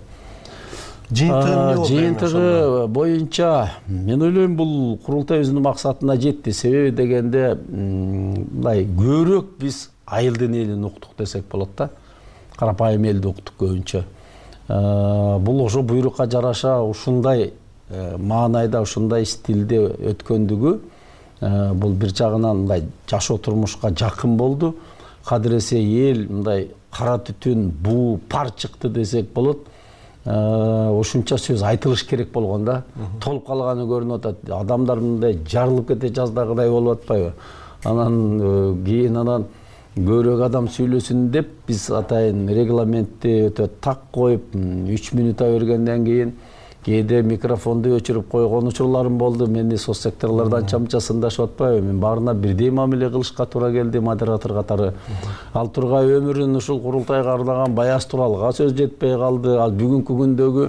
Жыйынтыгы боюнча мен ойлойм бул курултай өзүнүн максатына жетти. Себеби дегенде мындай көбүрөөк биз айылдын элин уктук десек болот да. Карапайым элди уктук көбүнчө. Бул ошо буйрукка жараша ушундай маанайда, ушундай стилде өткөндүгү бул бир жагынан мындай жашоо турмушка жакын болду. Кадыресе эл мындай кара түтүн, буу, пар чыкты десек болот. Ошунча сөз айтылыш керек болгон да. Толуп калганы көрүнүп атат. Адамдар мындай жарылып кете жаздагыдай болуп атпайбы? Анан кийин анан көбүрөөк адам сүйлөсүн деп биз атайын регламентти өтө так коюп үч минута бергенден кийин кээде микрофонду өчүрүп койгон учурларым болду. Мени соцсекторлордон анча-мынча сындашып атпайбы? Мен баарына бирдей мамиле кылышка туура келди модератор катары. Ал Тургай өмүрүн ушул курултайга арнаган Баяз Туралга сөз жетпей калды. Ал бүгүнкү күндөгү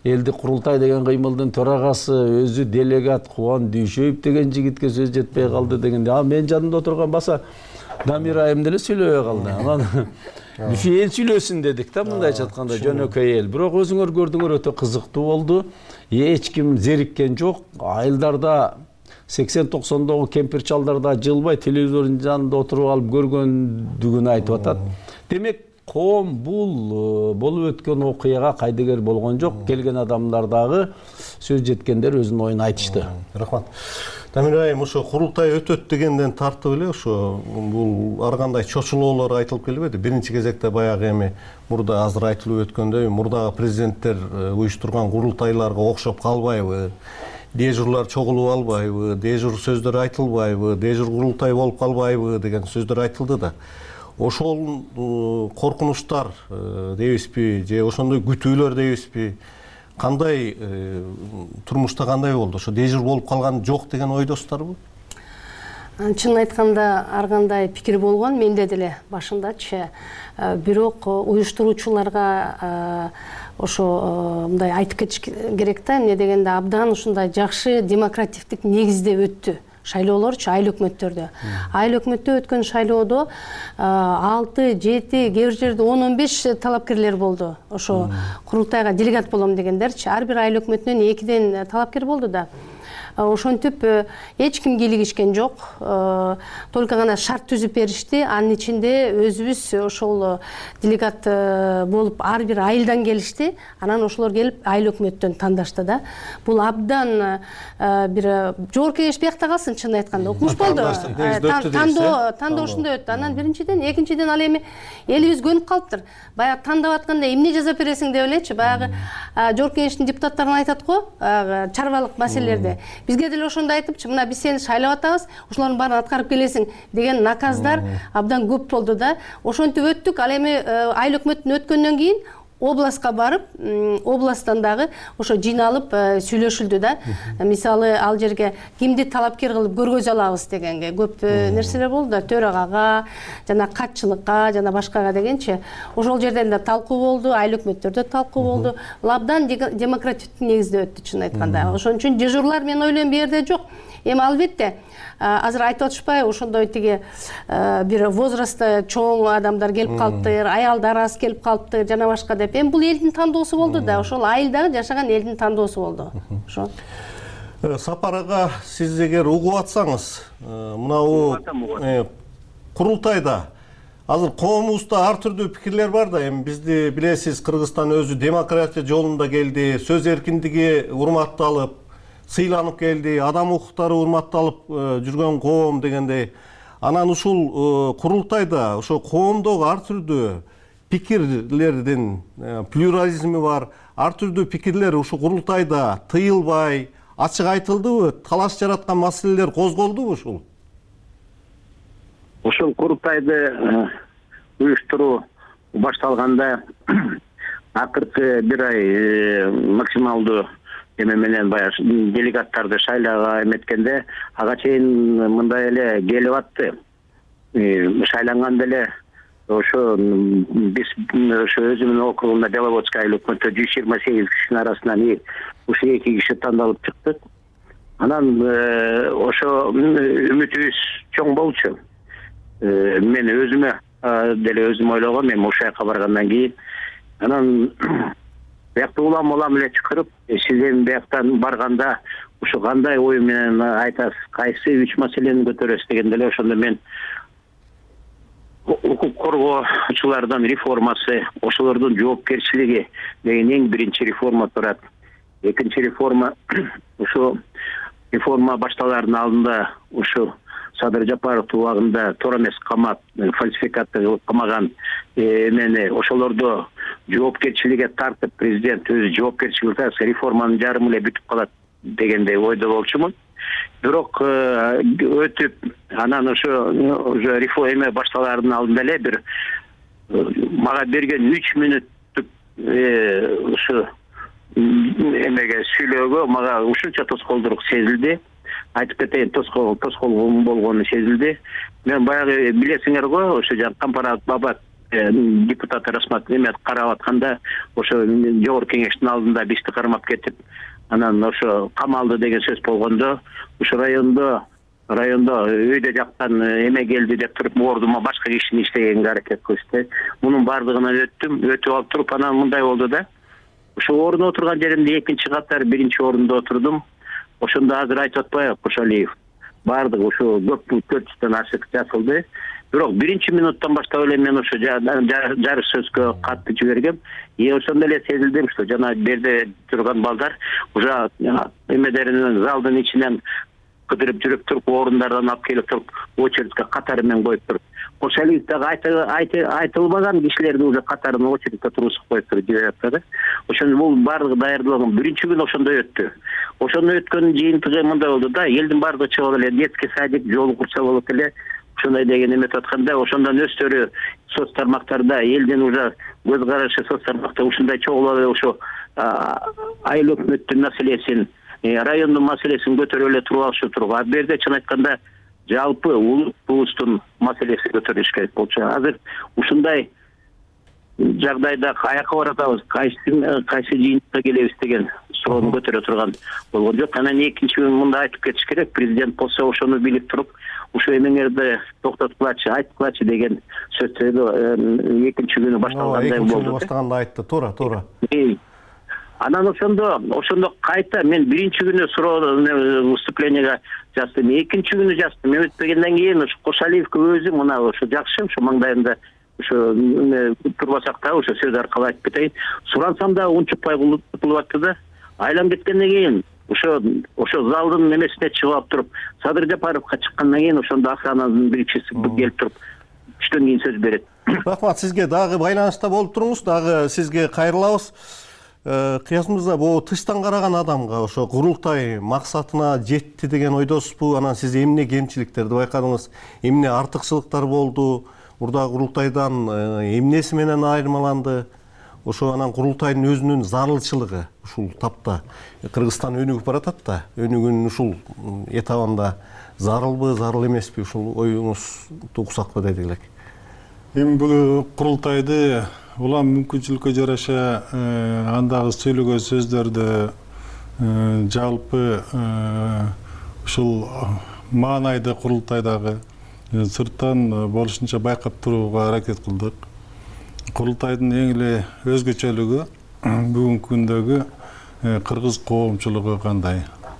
элдик курултай деген кыймылдын төрагасы өзү делегат Кубан Дүйшөев деген жигитке сөз жетпей калды дегенде, а мен жанымда отурган баса Дамир айым деле сүйлөбөй калды. Анан Дүйшөев эл сүйлөсүн дедик да, мындайча айтканда жөнөкөй эл. Бирок өзүңөр көрдүңөр, өтө кызыктуу болду. Эч ким зериккен жок. Айылдарда сексен токсондогу кемпир чалдарда жылбай телевизордун жанында отуруп алып көргөндүгүн айтып атат. Демек, коом бул болуп өткөн окуяга кайдыгер болгон жок. Келген адамдар дагы сөз жеткендер өзүнүн оюн айтышты. Рахмат. Дамир айым, ошо курултай өтөт дегенден тартып эле ошо бул ар кандай чочулоолор айтылып келбеди? Биринчи кезекте баягы эми мурда азыр айтылып өткөндөй, мурдагы президенттер уюштурган курултайларга окшоп калбайбы? Дежурлар чогулуп албайбы? Дежур сөздөр айтылбайбы? Дежур курултай болуп калбайбы деген сөздөр айтылды да. Ошол коркунучтар дебизби же ошондой күтүүлөр дебизби? Кандай турмушта кандай болду? Ошо дежур болуп калган жок деген ойдосуздарбы? Чын айтканда ар кандай пикир болгон, менде деле башындачы. Бирок уюштуруучуларга ошо мындай айтып кетиш керек да, эмне дегенде абдан ушундай жакшы демокративдик негизде өттү шайлоолорчу айыл өкмөттөрдө. Айыл өкмөттө өткөн шайлоодо алты, жети, кээ бир жерде он он беш талапкерлер болду. Ошо курултайга делегат болом дегендерчи. Ар бир айыл өкмөтүнөн экиден талапкер болду да. Ошентип эч ким кийлигишкен жок. Только гана шарт түзүп беришти. Анын ичинде өзүбүз ошол делегат болуп ар бир айылдан келишти. Анан ошолор келип айыл өкмөттөн тандашты да. Бул абдан бир жогорку кеңеш биякта калсын, чын айтканда. Укмуш болду. Тандоо, тандоо ушундай өттү. Анан биринчиден, экинчиден ал эми элибиз көнүп калыптыр. Баягы тандап атканда эмне жазап бересиң деп элечи. Баягы жогорку кеңештин депутаттарына айтат го, чарбалык маселелерде. Бизге деле ошондой айтыпчы, мына биз сени шайлап атабыз, ошолордун баарын аткарып келесиң деген наказдар абдан көп болду да. Ошентип өттүк. Ал эми айыл өкмөттүн өткөндөн кийин областка барып, областтан дагы ошо жыйналып сүйлөшүлдү да. Мисалы, ал жерге кимди талапкер кылып көргөзө алабыз дегенге көп нерселер болду да. Төрагага, жана катчылыкка, жана башкага дегенчи. Ошол жерден да талкуу болду, айыл өкмөттөрдө талкуу болду. Абдан демократиктик негизде өттү, чын айтканда. Ошон үчүн дежурлар, мен ойлойм, бу жерде жок. Эми албетте азыр айтып атышпайбы, ошондой тиги бир возрастта чоң адамдар келип калыптыр, аялдар аз келип калыптыр, жана башка деп. Эми бул элдин тандоосу болду да, ошол айылдагы жашаган элдин тандоосу болду. Ошо. Сапар ага, сиз эгер угуп атсаңыз, мынау курултайда азыр коомубузда ар түрдүү пикирлер бар да. Эми бизди билесиз, Кыргызстан өзү демократия жолунда келди, сөз эркиндиги урматталып, сыйланып келди, адам укуктары урматталып жүргөн коом дегендей. Анан ушул курултайда ошо коомдогу ар түрдүү пикирлердин плюрализми бар. Ар түрдүү пикирлер ушу курултайда тыйылбай, ачык айтылдыбы? Талаш жараткан маселелер козголдубу ушул? Ушул курултайды уюштуруу башталганда акыркы бир ай максималдуу эме менен баягы делегаттарды шайлага эметкенде ага чейин мындай эле келип атты. Шайланганда эле ошо биз ошо өзүмдүн округумда Беловодская айыл өкмөттө жүз жыйырма сегиз кишинин арасынан ушу эки киши тандалып чыктык. Анан ошо үмүтүбүз чоң болчу. Мен өзүмө деле өзүм ойлогом, эми ошол жака баргандан кийин анан биякта улам улам эле чакырып, сиз эми бияктан барганда ушу кандай ой менен айтасыз, кайсы үч маселени көтөрөсүз дегенде эле ошондо мен укук коргоочулардын реформасы, ошолордун жоопкерчилиги деген эң биринчи реформа турат. Экинчи реформа ушу реформа башталардын алдында ушу Садыр Жапаров убагында туура эмес камап, фальсификатты кылып камаган эмени ошолорду жоопкерчиликке тартып, президент өзү жоопкерчиликте реформанын жарымы эле бүтүп калат дегендей ойдо болчумун. Бирок өтүп, анан ошо уже реформа башталардын алдында эле бир мага берген үч мүнөттүк ушу эмеге сүйлөөгө мага ушунча тоскоолдук сезилди. Айтып кетейин, тоскоол тоскоол болгону сезилди. Мен баягы билесиңер го, ошо жан Кампарат Бабат депутат рассматривать карап атканда ошо жогорку кеңештин алдында бизди кармап кетип анан ошо камалды деген сөз болгондо ошо райондо райондо өйдө жактан эме келди деп туруп ордума башка кишини иштегенге аракет кылышты. Мунун баардыгынан өттүм, өтүп алып туруп анан мындай болду да. Ошо ордуна отурган жеримде экинчи каттар биринчи орунда отурдум. Ошондо азыр айтып атпайбы Кошалиев. Баардыгы ошо көп төрт жүздөн ашык жазылды. Бирок биринчи минуттан баштап эле мен ошо жарыш сөзгө катты жибергем. И ошондо эле сезилдим, что жана берде турган балдар уже эмедеринин залдын ичинен кыдырып жүрүп туруп орундардан алып келип туруп очередке катары менен коюп туруп. Кошалиев дагы айтылбаган кишилерди уже катарын очередке тургузуп коюп туруп жиберип атты да. Ошондо бул баардыгы даярдалган. Биринчи күн ошондой өттү. Ошондо өткөн жыйынтыгы мындай болду да, элдин баардыгы чыгып эле детский садик жолу курса болот эле. Ошондой деген эметип атканда ошондон өздөрү соц тармактарда элдин уже көз карашы соц тармакта ушундай чогулуп эле ошо айыл өкмөттүн маселесин, райондун маселесин көтөрүп эле туруп алышып турган. А берде чын айтканда жалпы улустун маселесин көтөрүш керек болчу. Азыр ушундай жагдайда каяка баратабыз, кайсы кайсы жыйынтыкка келебиз деген суроону көтөрө турган болгон жок. Анан экинчи мындай айтып кетиш керек, президент болсо ошону билип туруп ушо эмеңерди токтоткулачы, айткылачы деген сөздөрдү экинчи күнү башталгандай болду. Экинчи күнү баштаганда айтты, туура, туура. Анан ошондо ошондо кайта мен биринчи күнү суроо выступлениеге жаздым, экинчи күнү жаздым. Өтпөгөндөн кийин ошо Кошалиевке өзү мына ошо жакшы, ошо маңдайымда ошо турбасак да ошо сөз аркылуу айтып кетейин. Сурансам да унчукпай кутулуп атты да. Айланып кеткенден кийин ошо ошо залдын немесине чыгып алып туруп Садыр Жапаровго чыккандан кийин ошондо охрананын биринчиси келип туруп түштөн кийин сөз берет. Рахмат, сизге дагы байланышта болуп туруңуз, дагы сизге кайрылабыз. Кыяз мырза, бул тыштан караган адамга ошо курултай максатына жетти деген ойдосузбу? Анан сиз эмне кемчиликтерди байкадыңыз? Эмне артыкчылыктар болду? Урда курултайдан эмнеси менен айырмаланды? Ошо анан курултайдын өзүнүн зарылчылыгы ушул тапта Кыргызстан өнүгүп баратат да, өнүгүүнүн ушул этабында зарылбы, зарыл эмеспи? Ушул оюңузду уксакпы дедик элек. Эми бул курултайды улам мүмкүнчүлүккө жараша андагы сүйлөгөн сөздөрдү жалпы ушул маанайды курултайдагы сырттан болушунча байкап турууга аракет кылдык. Курултайдын эң эле өзгөчөлүгү бүгүнкү күндөгү кыргыз коомчулугу кандай?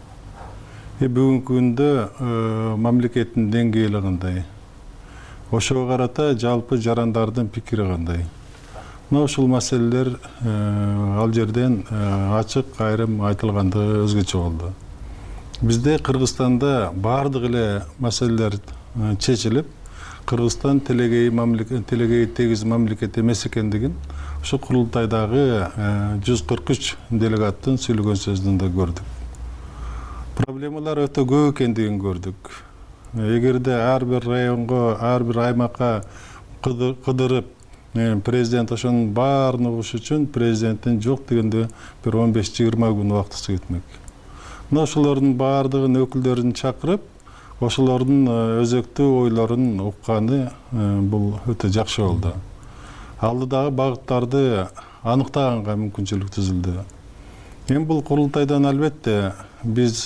Бүгүнкү күндө мамлекеттин деңгээли кандай? Ошого карата жалпы жарандардын пикири кандай? Мына ушул маселелер ал жерден ачык айрым айтылгандыгы өзгөчө болду. Бизде Кыргызстанда баардык эле маселелер чечилип, Кыргызстан телегей мамлекет, телегей тегиз мамлекет эмес экендигин ушу курултайдагы жүз кырк үч делегаттын сүйлөгөн сөзүндө көрдүк. Проблемалар өтө көп экендигин көрдүк. Эгерде ар бир районго, ар бир аймакка кыдырып президент ошонун баарын угуш үчүн президенттин жок дегенде бир он беш жыйырма күн убактысы кетмек. Мына ошолордун баардыгын өкүлдөрүн чакырып, ошолордун өзөктүү ойлорун укканы бул өтө жакшы болду. Алдыдагы багыттарды аныктаганга мүмкүнчүлүк түзүлдү. Эми бул курултайдан албетте биз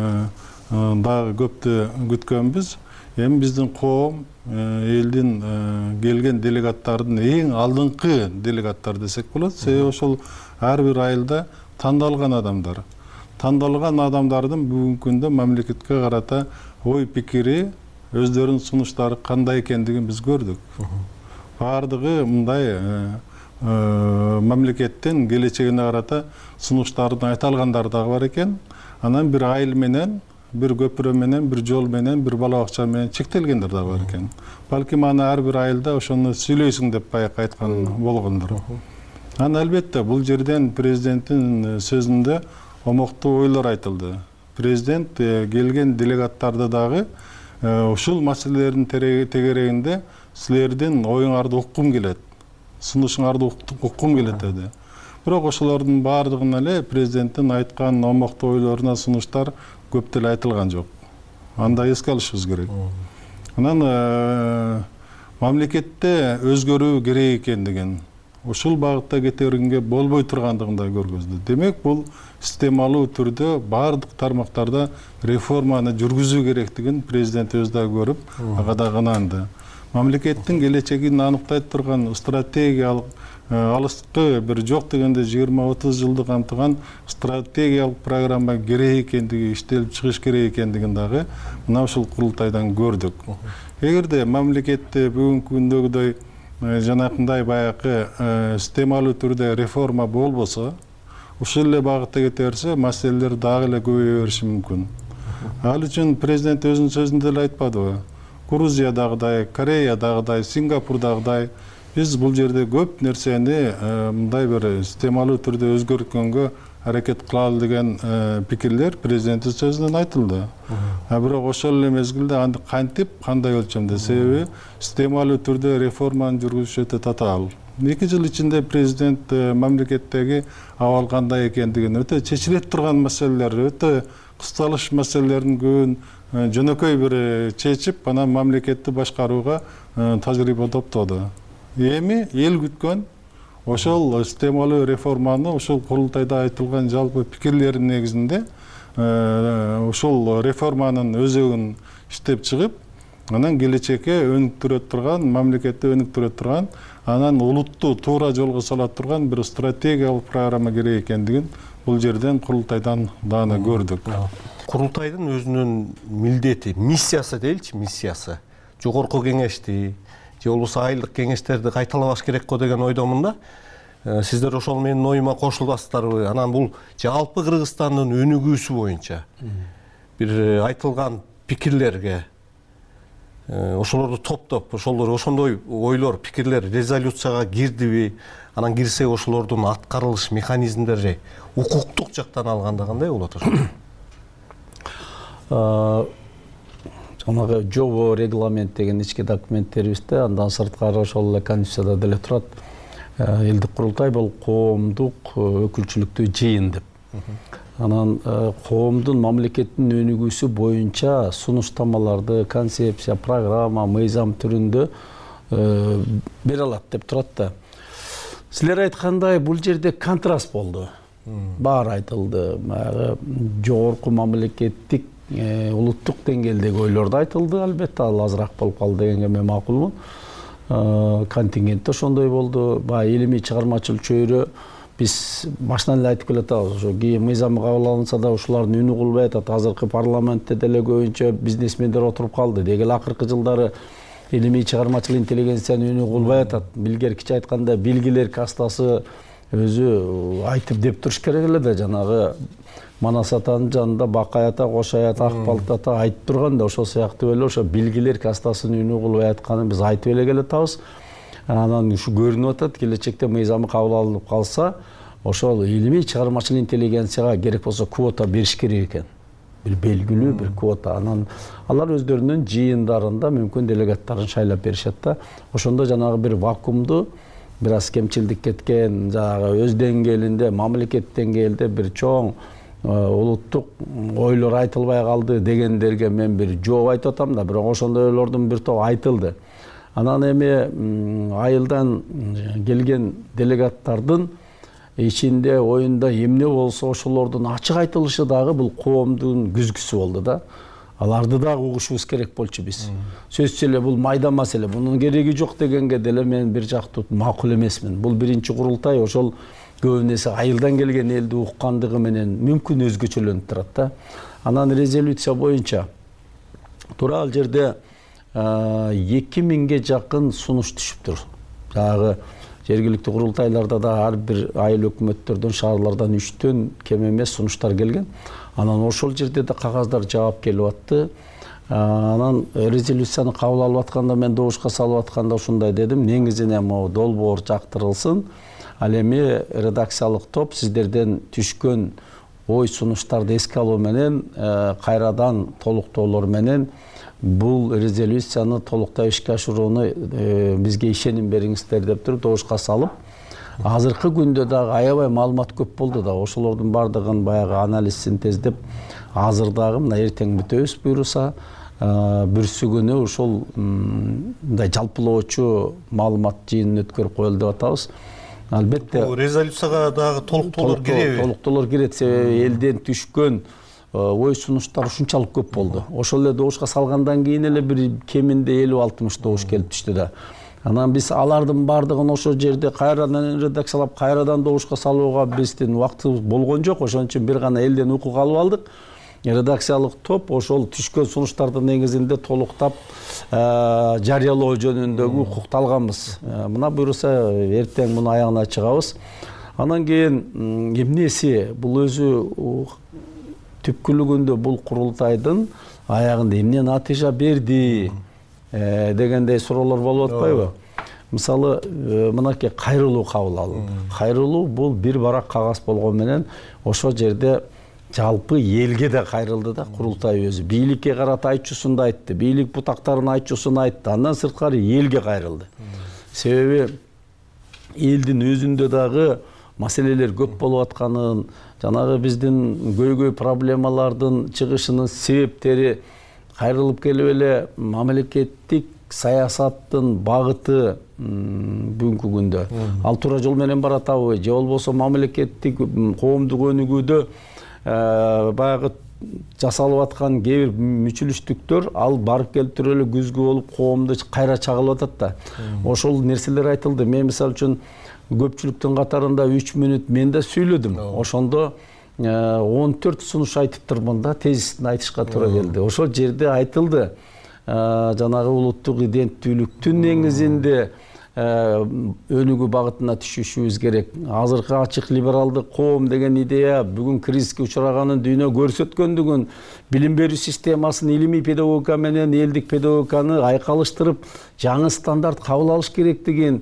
дагы көптү күткөнбүз. Эми биздин коом элдин келген делегаттардын эң алдыңкы делегаттар десек болот. Себеби ошол ар бир айылда тандалган адамдар. Тандалган адамдардын бүгүнкү күндө мамлекетке карата ой пикири, өздөрүнүн сунуштары кандай экендигин биз көрдүк. Бардыгы мындай мамлекеттин келечегине карата сунуштарын айта алгандар дагы бар экен. Анан бир айыл менен, бир көпүрө менен, бир жол менен, бир бала бакча менен чектелгендер да бар экен. Балким аны ар бир айылда ошону сүйлөйсүң деп баягы айткан болгондор. Анан албетте бул жерден президенттин сөзүндө омоктуу ойлор айтылды. Президент келген делегаттарды дагы ушул маселелердин тегерегинде силердин оюңарды уккум келет, сунушуңарды уккум келет деди. Бирок ошолордун баардыгына эле президенттин айткан омоктуу ойлоруна сунуштар көп деле айтылган жок. Анда эске алышыбыз керек. Анан мамлекетте өзгөрүү керек экендигин, ушул багытта кете бергенге болбой тургандыгын да көргөздү. Демек, бул системалуу түрдө бардык тармактарда реформаны жүргүзүү керектигин президент өзү да көрүп, ага да ынанды. Мамлекеттин келечегин аныктайт турган стратегиялык алыскы бир жок дегенде жыйырма отуз жылды камтыган стратегиялык программа керек экендиги, иштелип чыгыш керек экендигин дагы мына ушул курултайдан көрдүк. Эгерде мамлекетте бүгүнкү күндөгүдөй жанакындай баягы системалуу түрдө реформа болбосо, ушул эле багытта кете берсе, маселелер дагы эле көбөйө бериши мүмкүн. Ал үчүн президент өзүнүн сөзүндө эле айтпадыбы? Грузиядагыдай, Кореядагыдай, Сингапурдагыдай биз бул жерде көп нерсени мындай бир системалуу түрдө өзгөрткөнгө аракет кылалы деген пикирлер президенттин сөзүнөн айтылды. А бирок ошол эле мезгилде аны кантип, кандай өлчөмдө? Себеби системалуу түрдө реформаны жүргүзүш өтө татаал. эки жыл ичинде президент мамлекеттеги абал кандай экендигин, өтө чечилет турган маселелер, өтө кысталыш маселелерин көбүн жөнөкөй бир чечип, анан мамлекетти башкарууга тажрыйба топтоду. Эми эл күткөн ошол системалуу реформаны ошол курултайда айтылган жалпы пикирлердин негизинде ошол реформанын өзөгүн иштеп чыгып, анан келечекке өнүктүрө турган, мамлекетти өнүктүрө турган, анан улутту туура жолго сала турган бир стратегиялык программа керек экендигин бул жерден курултайдан дагы көрдүк. Курултайдын өзүнүн милдети, миссиясы дейилчи, миссиясы. Жогорку кеңешти, же болбосо айылдык кеңештерди кайталабаш керек го деген ойдомун да. Сиздер ошол менин оюма кошуласыздарбы? Анан бул жалпы Кыргызстандын өнүгүүсү боюнча бир айтылган пикирлерге ошолорду топтоп, ошолор ошондой ойлор, пикирлер резолюцияга кирдиби? Анан кирсе ошолордун аткарылыш механизмдери укуктук жактан алганда кандай болот ошо? Жанагы жобо регламент деген ички документтерибизде, андан сырткары ошол эле конституцияда деле турат. Элдик курултай бул коомдук өкүлчүлүктүү жыйын деп. Анан коомдун мамлекеттин өнүгүүсү боюнча сунуштамаларды, концепция, программа, мыйзам түрүндө бере алат деп турат да. Силер айткандай, бул жерде контраст болду. Баары айтылды. Жогорку мамлекеттик, улуттук деңгээлдеги ойлорду айтылды, албетте ал азыраак болуп калды дегенге мен макулмун. Контингент ошондой болду. Баягы илимий чыгармачыл чөйрө биз башынан эле айтып келатабыз. Ошо кийин мыйзам кабыл алынса да ушулардын үнү кулбай атат. Азыркы парламентте деле көбүнчө бизнесмендер отуруп калды. Деги эле акыркы жылдары илимий чыгармачыл интеллигенциянын үнү кулбай атат. Билгеркиче айтканда, билгилер кастасы өзү айтып деп туруш керек эле да, жанагы Манас атанын жанында Бакай ата, Кошай ата, Акбалт ата айтып турганда, ошол сыяктуу эле ошо билгилер кастасынын үнү кулбай атканын биз айтып эле келатабыз. Анан ушу көрүнүп атат, келечекте мыйзамы кабыл алынып калса, ошол илимий чыгармачыл интеллигенцияга керек болсо квота бериш керек экен. Бир белгилүү бир квота. Анан алар өздөрүнүн жыйындарында мүмкүн делегаттарын шайлап беришет да. Ошондо жанагы бир вакуумду, бир аз кемчилдик кеткен, жанагы өз деңгээлинде, мамлекет деңгээлде бир чоң улуттук ойлор айтылбай калды дегендерге мен бир жооп айтып атам да, бирок ошондой ойлордун бир тобу айтылды. Анан эми айылдан келген делегаттардын ичинде оюнда эмне болсо ошолордун ачык айтылышы дагы бул коомдун күзгүсү болду да. Аларды дагы угушубуз керек болчу биз. Сөзсүз эле бул майда маселе, мунун кереги жок дегенге деле мен бир жактуу макул эмесмин. Бул биринчи курултай ошол көбүнесе айылдан келген элди уккандыгы менен мүмкүн өзгөчөлөнүп турат да. Анан резолюция боюнча туура ал жерде эки миңге жакын сунуш түшүптүр. Жагы жергиликтүү курултайларда да ар бир айыл өкмөттөрдөн, шаарлардан үчтөн кем эмес сунуштар келген. Анан ошол жерде да кагаздар жаап келип атты. Анан резолюцияны кабыл алып атканда, мен добушка салып атканда ушундай дедим: негизинен могу долбоор жактырылсын. Ал эми редакциялык топ сиздерден түшкөн ой сунуштарды эске алуу менен кайрадан толуктоолор менен бул резолюцияны толуктай ишке ашырууну бизге ишеним бериңиздер деп туруп добушка салып, азыркы күндө дагы аябай маалымат көп болду да. Ошолордун бардыгын баягы анализ синтездеп, азыр дагы мына эртең бүтөбүз буюрса, бүрсүгүнү ушул мындай жалпылоочу маалымат жыйынын өткөрүп коелу деп атабыз. Албетте бул резолюцияга дагы толуктоолор киреби? Толуктоолор кирет, себеби элден түшкөн ой сунуштар ушунчалык көп болду. Ошол эле добушка салгандан кийин эле бир кеминде элүү алтымыш добуш келип түштү да. Анан биз алардын баардыгын ошол жерде кайрадан редакциялап, кайрадан добушка салууга биздин убактыбыз болгон жок. Ошон үчүн бир гана элден укук алып алдык. Редакциялык топ ошол түшкөн сунуштардын негизинде толуктап жарыялоо жөнүндөгү укукту алганбыз. Мына буюрса эртең муну аягына чыгабыз. Анан кийин эмнеси бул өзү түпкүлүгүндө бул курултайдын аягында эмне натыйжа берди дегендей суроолор болуп атпайбы? Мисалы, мынакей кайрылуу кабыл алынды. Кайрылуу бул бир барак кагаз болгон менен ошол жерде жалпы элге да кайрылды да курултай өзү. Бийликке карата айтчусун да айтты, бийлик бутактарынын айтчусун айтты. Андан сырткары элге кайрылды. Себеби элдин өзүндө дагы маселелер көп болуп атканын, жанагы биздин көйгөй проблемалардын чыгышынын себептери кайрылып келип эле мамлекеттик саясаттын багыты бүгүнкү күндө ал туура жол менен баратабы же болбосо мамлекеттик коомдук өнүгүүдө баягы жасалып аткан кээ бир мүчүлүштүктөр ал барып келип туруп эле күзгү болуп коомду кайра чагылып атат да. Ошол нерселер айтылды. Мен мисалы үчүн көпчүлүктүн катарында үч мүнөт мен да сүйлөдүм. Ошондо он төрт сунуш айтыптырмын да, тезисин айтышка туура келди. Ошол жерде айтылды жанагы улуттук иденттүүлүктүн негизинде өнүгүү багытына түшүшүбүз керек. Азыркы ачык либералдык коом деген идея бүгүн кризиске учраганын дүйнө көрсөткөндүгүн, билим берүү системасын илимий педагогика менен элдик педагогиканы айкалыштырып, жаңы стандарт кабыл алыш керектигин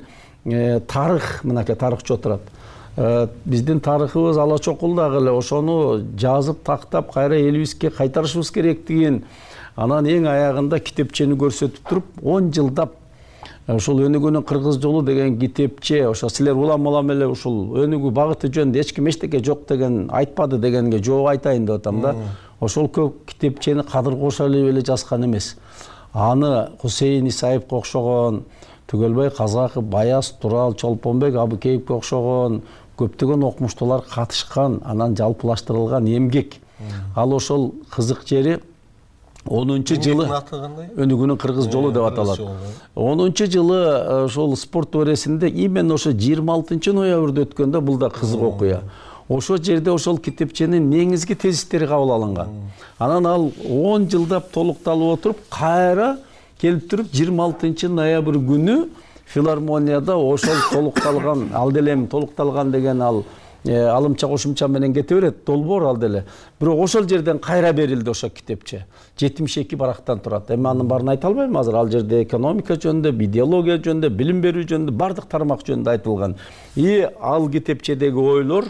тарых, мынакей тарыхчы отурат. Биздин тарыхыбыз ала чокул дагы эле ошону жазып тактап кайра элибизге кайтарышыбыз керектигин, анан эң аягында китепчени көрсөтүп туруп, он жылдап ушул өнүгүүнүн кыргыз жолу деген китепче, ошо силер улам-улам эле ушул өнүгүү багыты жөнүндө эч ким эчтеке жок деген айтпады дегенге жооп айтайын деп атам да. Ошол көп китепчени Кадыр Кошалиев эле жазган эмес. Аны Хусейин Исаевке окшогон, Түгөлбай Казаков, Баяз, Турал, Чолпонбек Абыкеевке окшогон көптөгөн окумуштуулар катышкан, анан жалпылаштырылган эмгек. Ал ошол кызык жери онунчу жылы өнүгүүнүн кыргыз жолу деп аталат. онунчу жылы ошол спорт өресинде именно ошо жыйырма алтынчы ноябрда өткөндө бул да кызык окуя. Ошол жерде ошол китепченин негизги тезистери кабыл алынган. Анан ал он жылдап толукталып отуруп, кайра келип туруп жыйырма алтынчы ноябрь күнү филармонияда ошол толукталган, ал деле толукталган деген ал алымча кошумча менен кете берет, долбоор ал деле. Бирок ошол жерден кайра берилди ошо китепче. жетимиш эки барактан турат. Эми анын баарын айта албайм азыр. Ал жерде экономика жөнүндө, идеология жөнүндө, билим берүү жөнүндө бардык тармак жөнүндө айтылган. И ал китепчедеги ойлор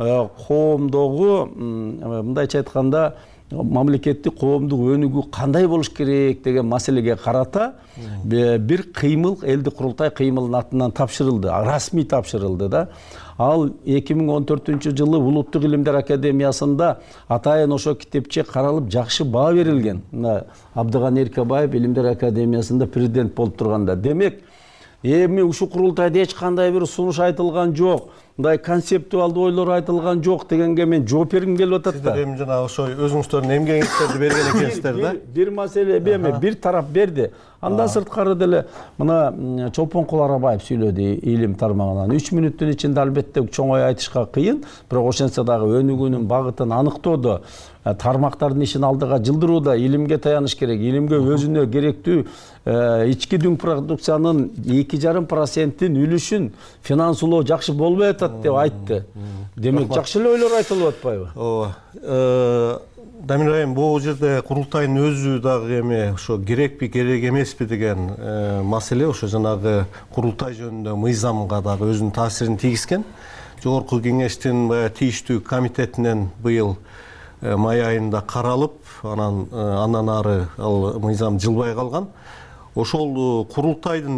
коомдогу, мындайча айтканда, мамлекеттик коомдук өнүгүү кандай болуш керек деген маселеге карата бир кыймыл, элдик курултай кыймылынын атынан тапшырылды, расмий тапшырылды да. Ал эки миң он төртүнчү жылы Улуттук илимдер академиясында атайын ошо китепче каралып жакшы баа берилген. Абдыган Эркебаев илимдер академиясында президент болуп турганда. Демек, эми ушул курултайда эч кандай бир сунуш айтылган жок, мындай концептуалдуу ойлор айтылган жок дегенге мен жооп бергим келип атат да. Сиздер эми жана ошо өзүңүздөрдүн эмгегиңиздерди берген экенсиздер да. Бир маселе эми бир тарап берди. Андан сырткары деле мына Чолпонкул Арабаев сүйлөдү илим тармагынан. үч мүнөттүн ичинде албетте чоң ой айтышка кыйын, бирок ошентсе дагы өнүгүүнүн багытын аныктоодо, тармактардын ишин алдыга жылдырууда илимге таяныш керек. Илимге өзүнө керектүү ички дүң продукциянын эки жарым проценттин үлүшүн финансылоо жакшы болбой атат деп айтты. Демек жакшы эле ойлор айтылып атпайбы? Ооба. Дамир айым, бул жерде курултайдын өзү дагы эми ошо керекпи, керек эмеспи деген маселе, ошо жанагы курултай жөнүндө мыйзамга дагы өзүнүн таасирин тийгизген. Жогорку кеңештин тийиштүү комитетинен быйыл май айында каралып, анан андан ары ал мыйзам жылбай калган. Ошол курултайдын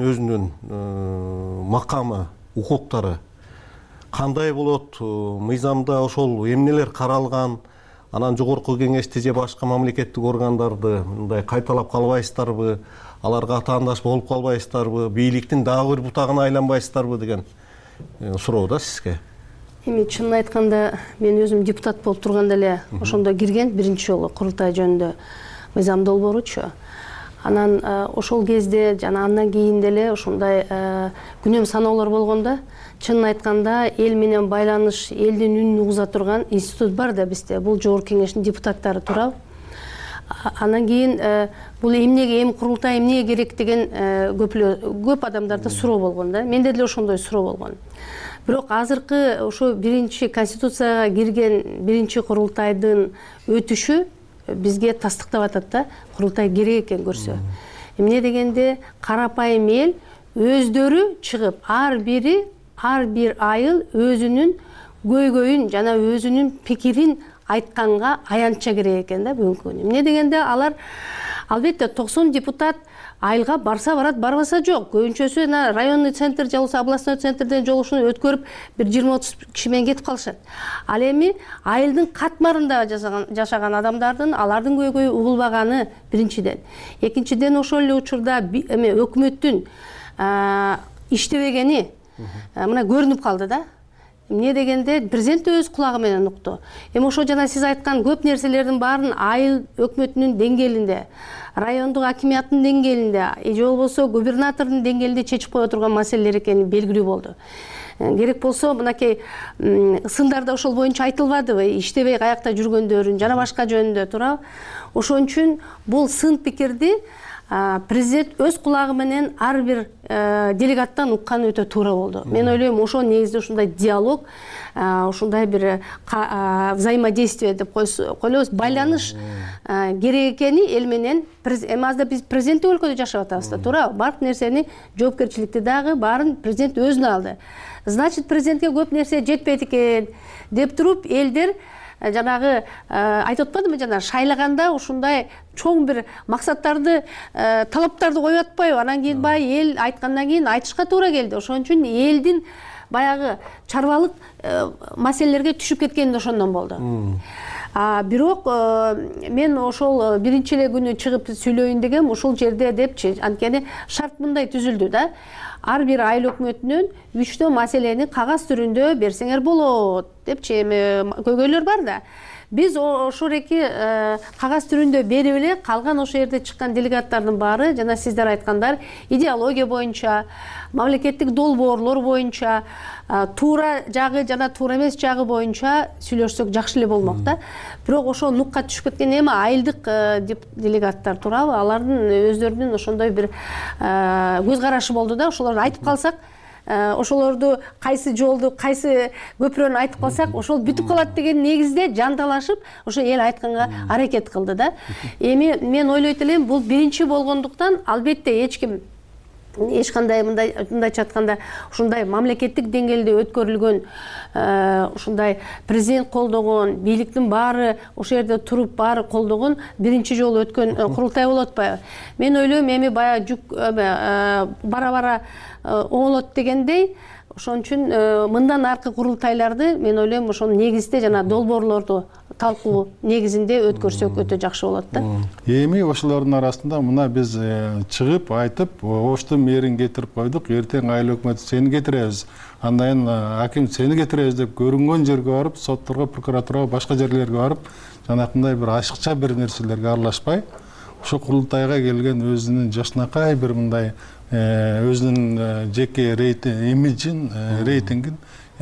өзүнүн макамы, укуктары кандай болот? Мыйзамда ошол эмнелер каралган? анан жогорку кеңешти же башка мамлекеттик органдарды мындай кайталап калбайсыздарбы, аларга атаандаш болуп калбайсыздарбы, бийликтин дагы бир бутагына айланбайсыздарбы деген суроо да сизге. Эми чынын айтканда мен өзүм депутат болуп турганда эле ошондо кирген биринчи жолу курултай жөнүндө мыйзам долбооручу. Анан ошол кезде жана андан кийин деле ошондой күнөм саноолор болгондо чынын айтканда эл менен байланыш, элдин үнүн угуза турган институт бар да бизде. Бул жогорку кеңештин депутаттары турабы. Анан кийин бул эмнеге, эми курултай эмнеге керек деген көп адамдарда суроо болгон да. Менде деле ошондой суроо болгон. Бирок азыркы ошо биринчи конституцияга кирген биринчи курултайдын өтүшү бизге тастыктап атат да, курултай керек экен көрсө. Эмне дегенде карапайым эл өздөрү чыгып, ар бири ар бир айыл өзүнүн көйгөйүн жана өзүнүн пикирин айтканга аянтча керек экен да бүгүнкү күнү. Эмне дегенде алар албетте токсон депутат айылга барса барат, барбаса жок. Көбүнчөсү районный центр же болбосо областной центрден жолугушууну өткөрүп бир жыйырма отуз киши менен кетип калышат. Ал эми айылдын катмарында жашаган адамдардын алардын көйгөйү угулбаганы биринчиден. Экинчиден ошол эле учурда эме өкмөттүн иштебегени мына көрүнүп калды да. Эмне дегенде президент өз кулагы менен укту. Эми ошо жана сиз айткан көп нерселердин баарын айыл өкмөтүнүн деңгээлинде, райондук акимияттын деңгээлинде, же болбосо губернатордун деңгээлинде чечип кое турган маселелер экени белгилүү болду. Керек болсо мынакей сындарда ошол боюнча айтылбадыбы, иштебей каякта жүргөндөрүн жана башка жөнүндө турабы. Ошон үчүн бул сын пикирди президент өз кулагы менен ар бир делегаттан укканы өтө туура болду. Мен ойлойм, ошо негизде ушундай диалог, ушундай бир взаимодействие деп коелубуз, байланыш керек экени эл менен. Эми азыр биз президенттик өлкөдө жашап атабыз да, туурабы? Баардык нерсени, жоопкерчиликти дагы баарын президент өзүнө алды. Значит, президентке көп нерсе жетпейт экен деп туруп, элдер жанагы айтып атпадымы жана шайлаганда ушундай чоң бир максаттарды, талаптарды коюп атпайбы? Анан кийин баягы эл айткандан кийин айтышка туура келди. Ошон үчүн элдин баягы чарбалык маселелерге түшүп кеткени ошондон болду. Бирок мен ошол биринчи эле күнү чыгып сүйлөйүн дегем ошол жерде депчи, анткени шарт мындай түзүлдү да. Ар бир айыл өкмөтүнөн үчтө маселени кагаз түрүндө берсеңер болот депчи, эми көйгөйлөр бар да. Биз ошол эки кагаз түрүндө берип эле калган ошол жерде чыккан делегаттардын баары жана сиздер айткандар идеология боюнча, мамлекеттик долбоорлор боюнча, туура жагы жана туура эмес жагы боюнча сүйлөшсөк жакшы эле болмок да. Бирок ошо нукка түшүп кеткен эми айылдык делегаттар туурабы? Алардын өздөрүнүн ошондой бир көз карашы болду да. Ошолорду айтып калсак, ошолорду кайсы жолду, кайсы көпүрөнү айтып калсак, ошол бүтүп калат деген негизде жанталашып, ошо эл айтканга аракет кылды да. Эми мен ойлойт элем, бул биринчи болгондуктан албетте эч ким эч кандай мындайча айтканда ушундай мамлекеттик деңгээлде өткөрүлгөн, ушундай президент колдогон, бийликтин баары ошол жерде туруп баары колдогон биринчи жолу өткөн курултай болуп атпайбы? Мен ойлойм, эми баягы жүк бара-бара оңолот дегендей, ошон үчүн мындан аркы курултайларды мен ойлойм ошол негизде жана долбоорлорду талкуу негизинде өткөрсөк өтө жакшы болот да. Эми ошолордун арасында мына биз чыгып айтып, оштун мэрин кетирип койдук, эртең айыл өкмөтү сени кетиребиз, андан аким сени кетиребиз деп көрүнгөн жерге барып, сотторго, прокуратурага, башка жерлерге барып, жанакындай бир ашыкча бир нерселерге аралашпай, ошо курултайга келген өзүнүн жашынакай бир мындай өзүнүн жеке имиджин, рейтингин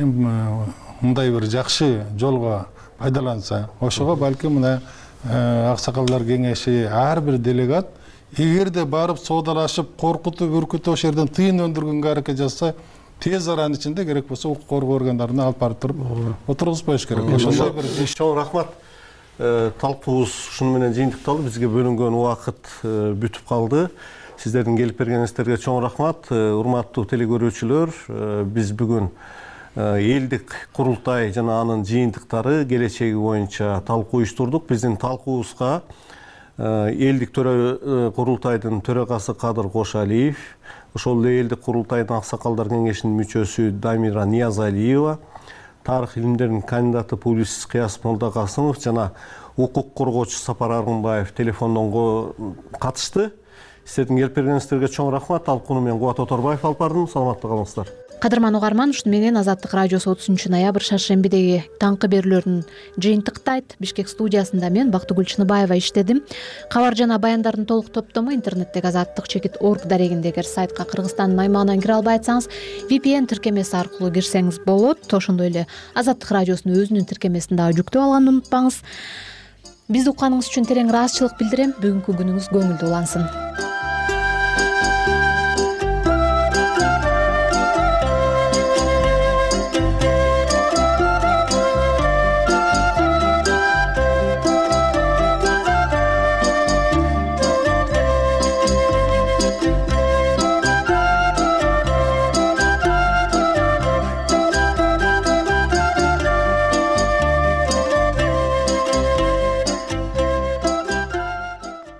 мындай бир жакшы жолго пайдаланса, ошого балким мына аксакалдар кеңеши ар бир делегат эгерде барып соодалашып, коркутуп, үркүтүп ошол жерден тыйын өндүргөнгө аракет жасаса, тез аранын ичинде керек болсо укук коргоо органдарына алып барып туруп отургузбаш керек. Ошондой бир чоң рахмат. Талкуубуз ушуну менен жыйынтыкталды. Бизге бөлүнгөн убакыт бүтүп калды. Сиздердин келип бергениңиздерге чоң рахмат. Урматтуу телекөрүүчүлөр, биз бүгүн элдик курултай жана анын жыйынтыктары келечеги боюнча талкуу уюштурдук. Биздин талкуубузга элдик төрө курултайдын төрагасы Кадыр Кошалиев, ошол эле элдик курултайдын аксакалдар кеңешинин мүчөсү Дамира Ниязалиева, тарых илимдеринин кандидаты публицист Кыяс Молдокасымов жана укук коргоочу Сапар Аргынбаев телефондон катышты. Сиздердин келип бергениңиздерге чоң рахмат. Талкууну мен Кубат Оторбаев алып бардым. Саламатта калыңыздар. Кадырман угарман, ушуну менен Азаттык радиосу отузунчу ноябрь шаршембидеги таңкы берүүлөрүн жыйынтыктайт. Бишкек студиясында мен Бактыгүл Чыныбаева иштедим. Кабар жана баяндардын толук топтому интернеттеги азаттык чекит орг дарегинде, эгер сайтка Кыргызстандын аймагынан кире албай атсаңыз, ви пи эн тиркемеси аркылуу кирсеңиз болот. Ошондой эле Азаттык радиосунун өзүнүн тиркемесин дагы жүктөп алганды унутпаңыз. Бизди укканыңыз үчүн терең ыраазычылык билдирем. Бүгүнкү күнүңүз көңүлдүү улансын.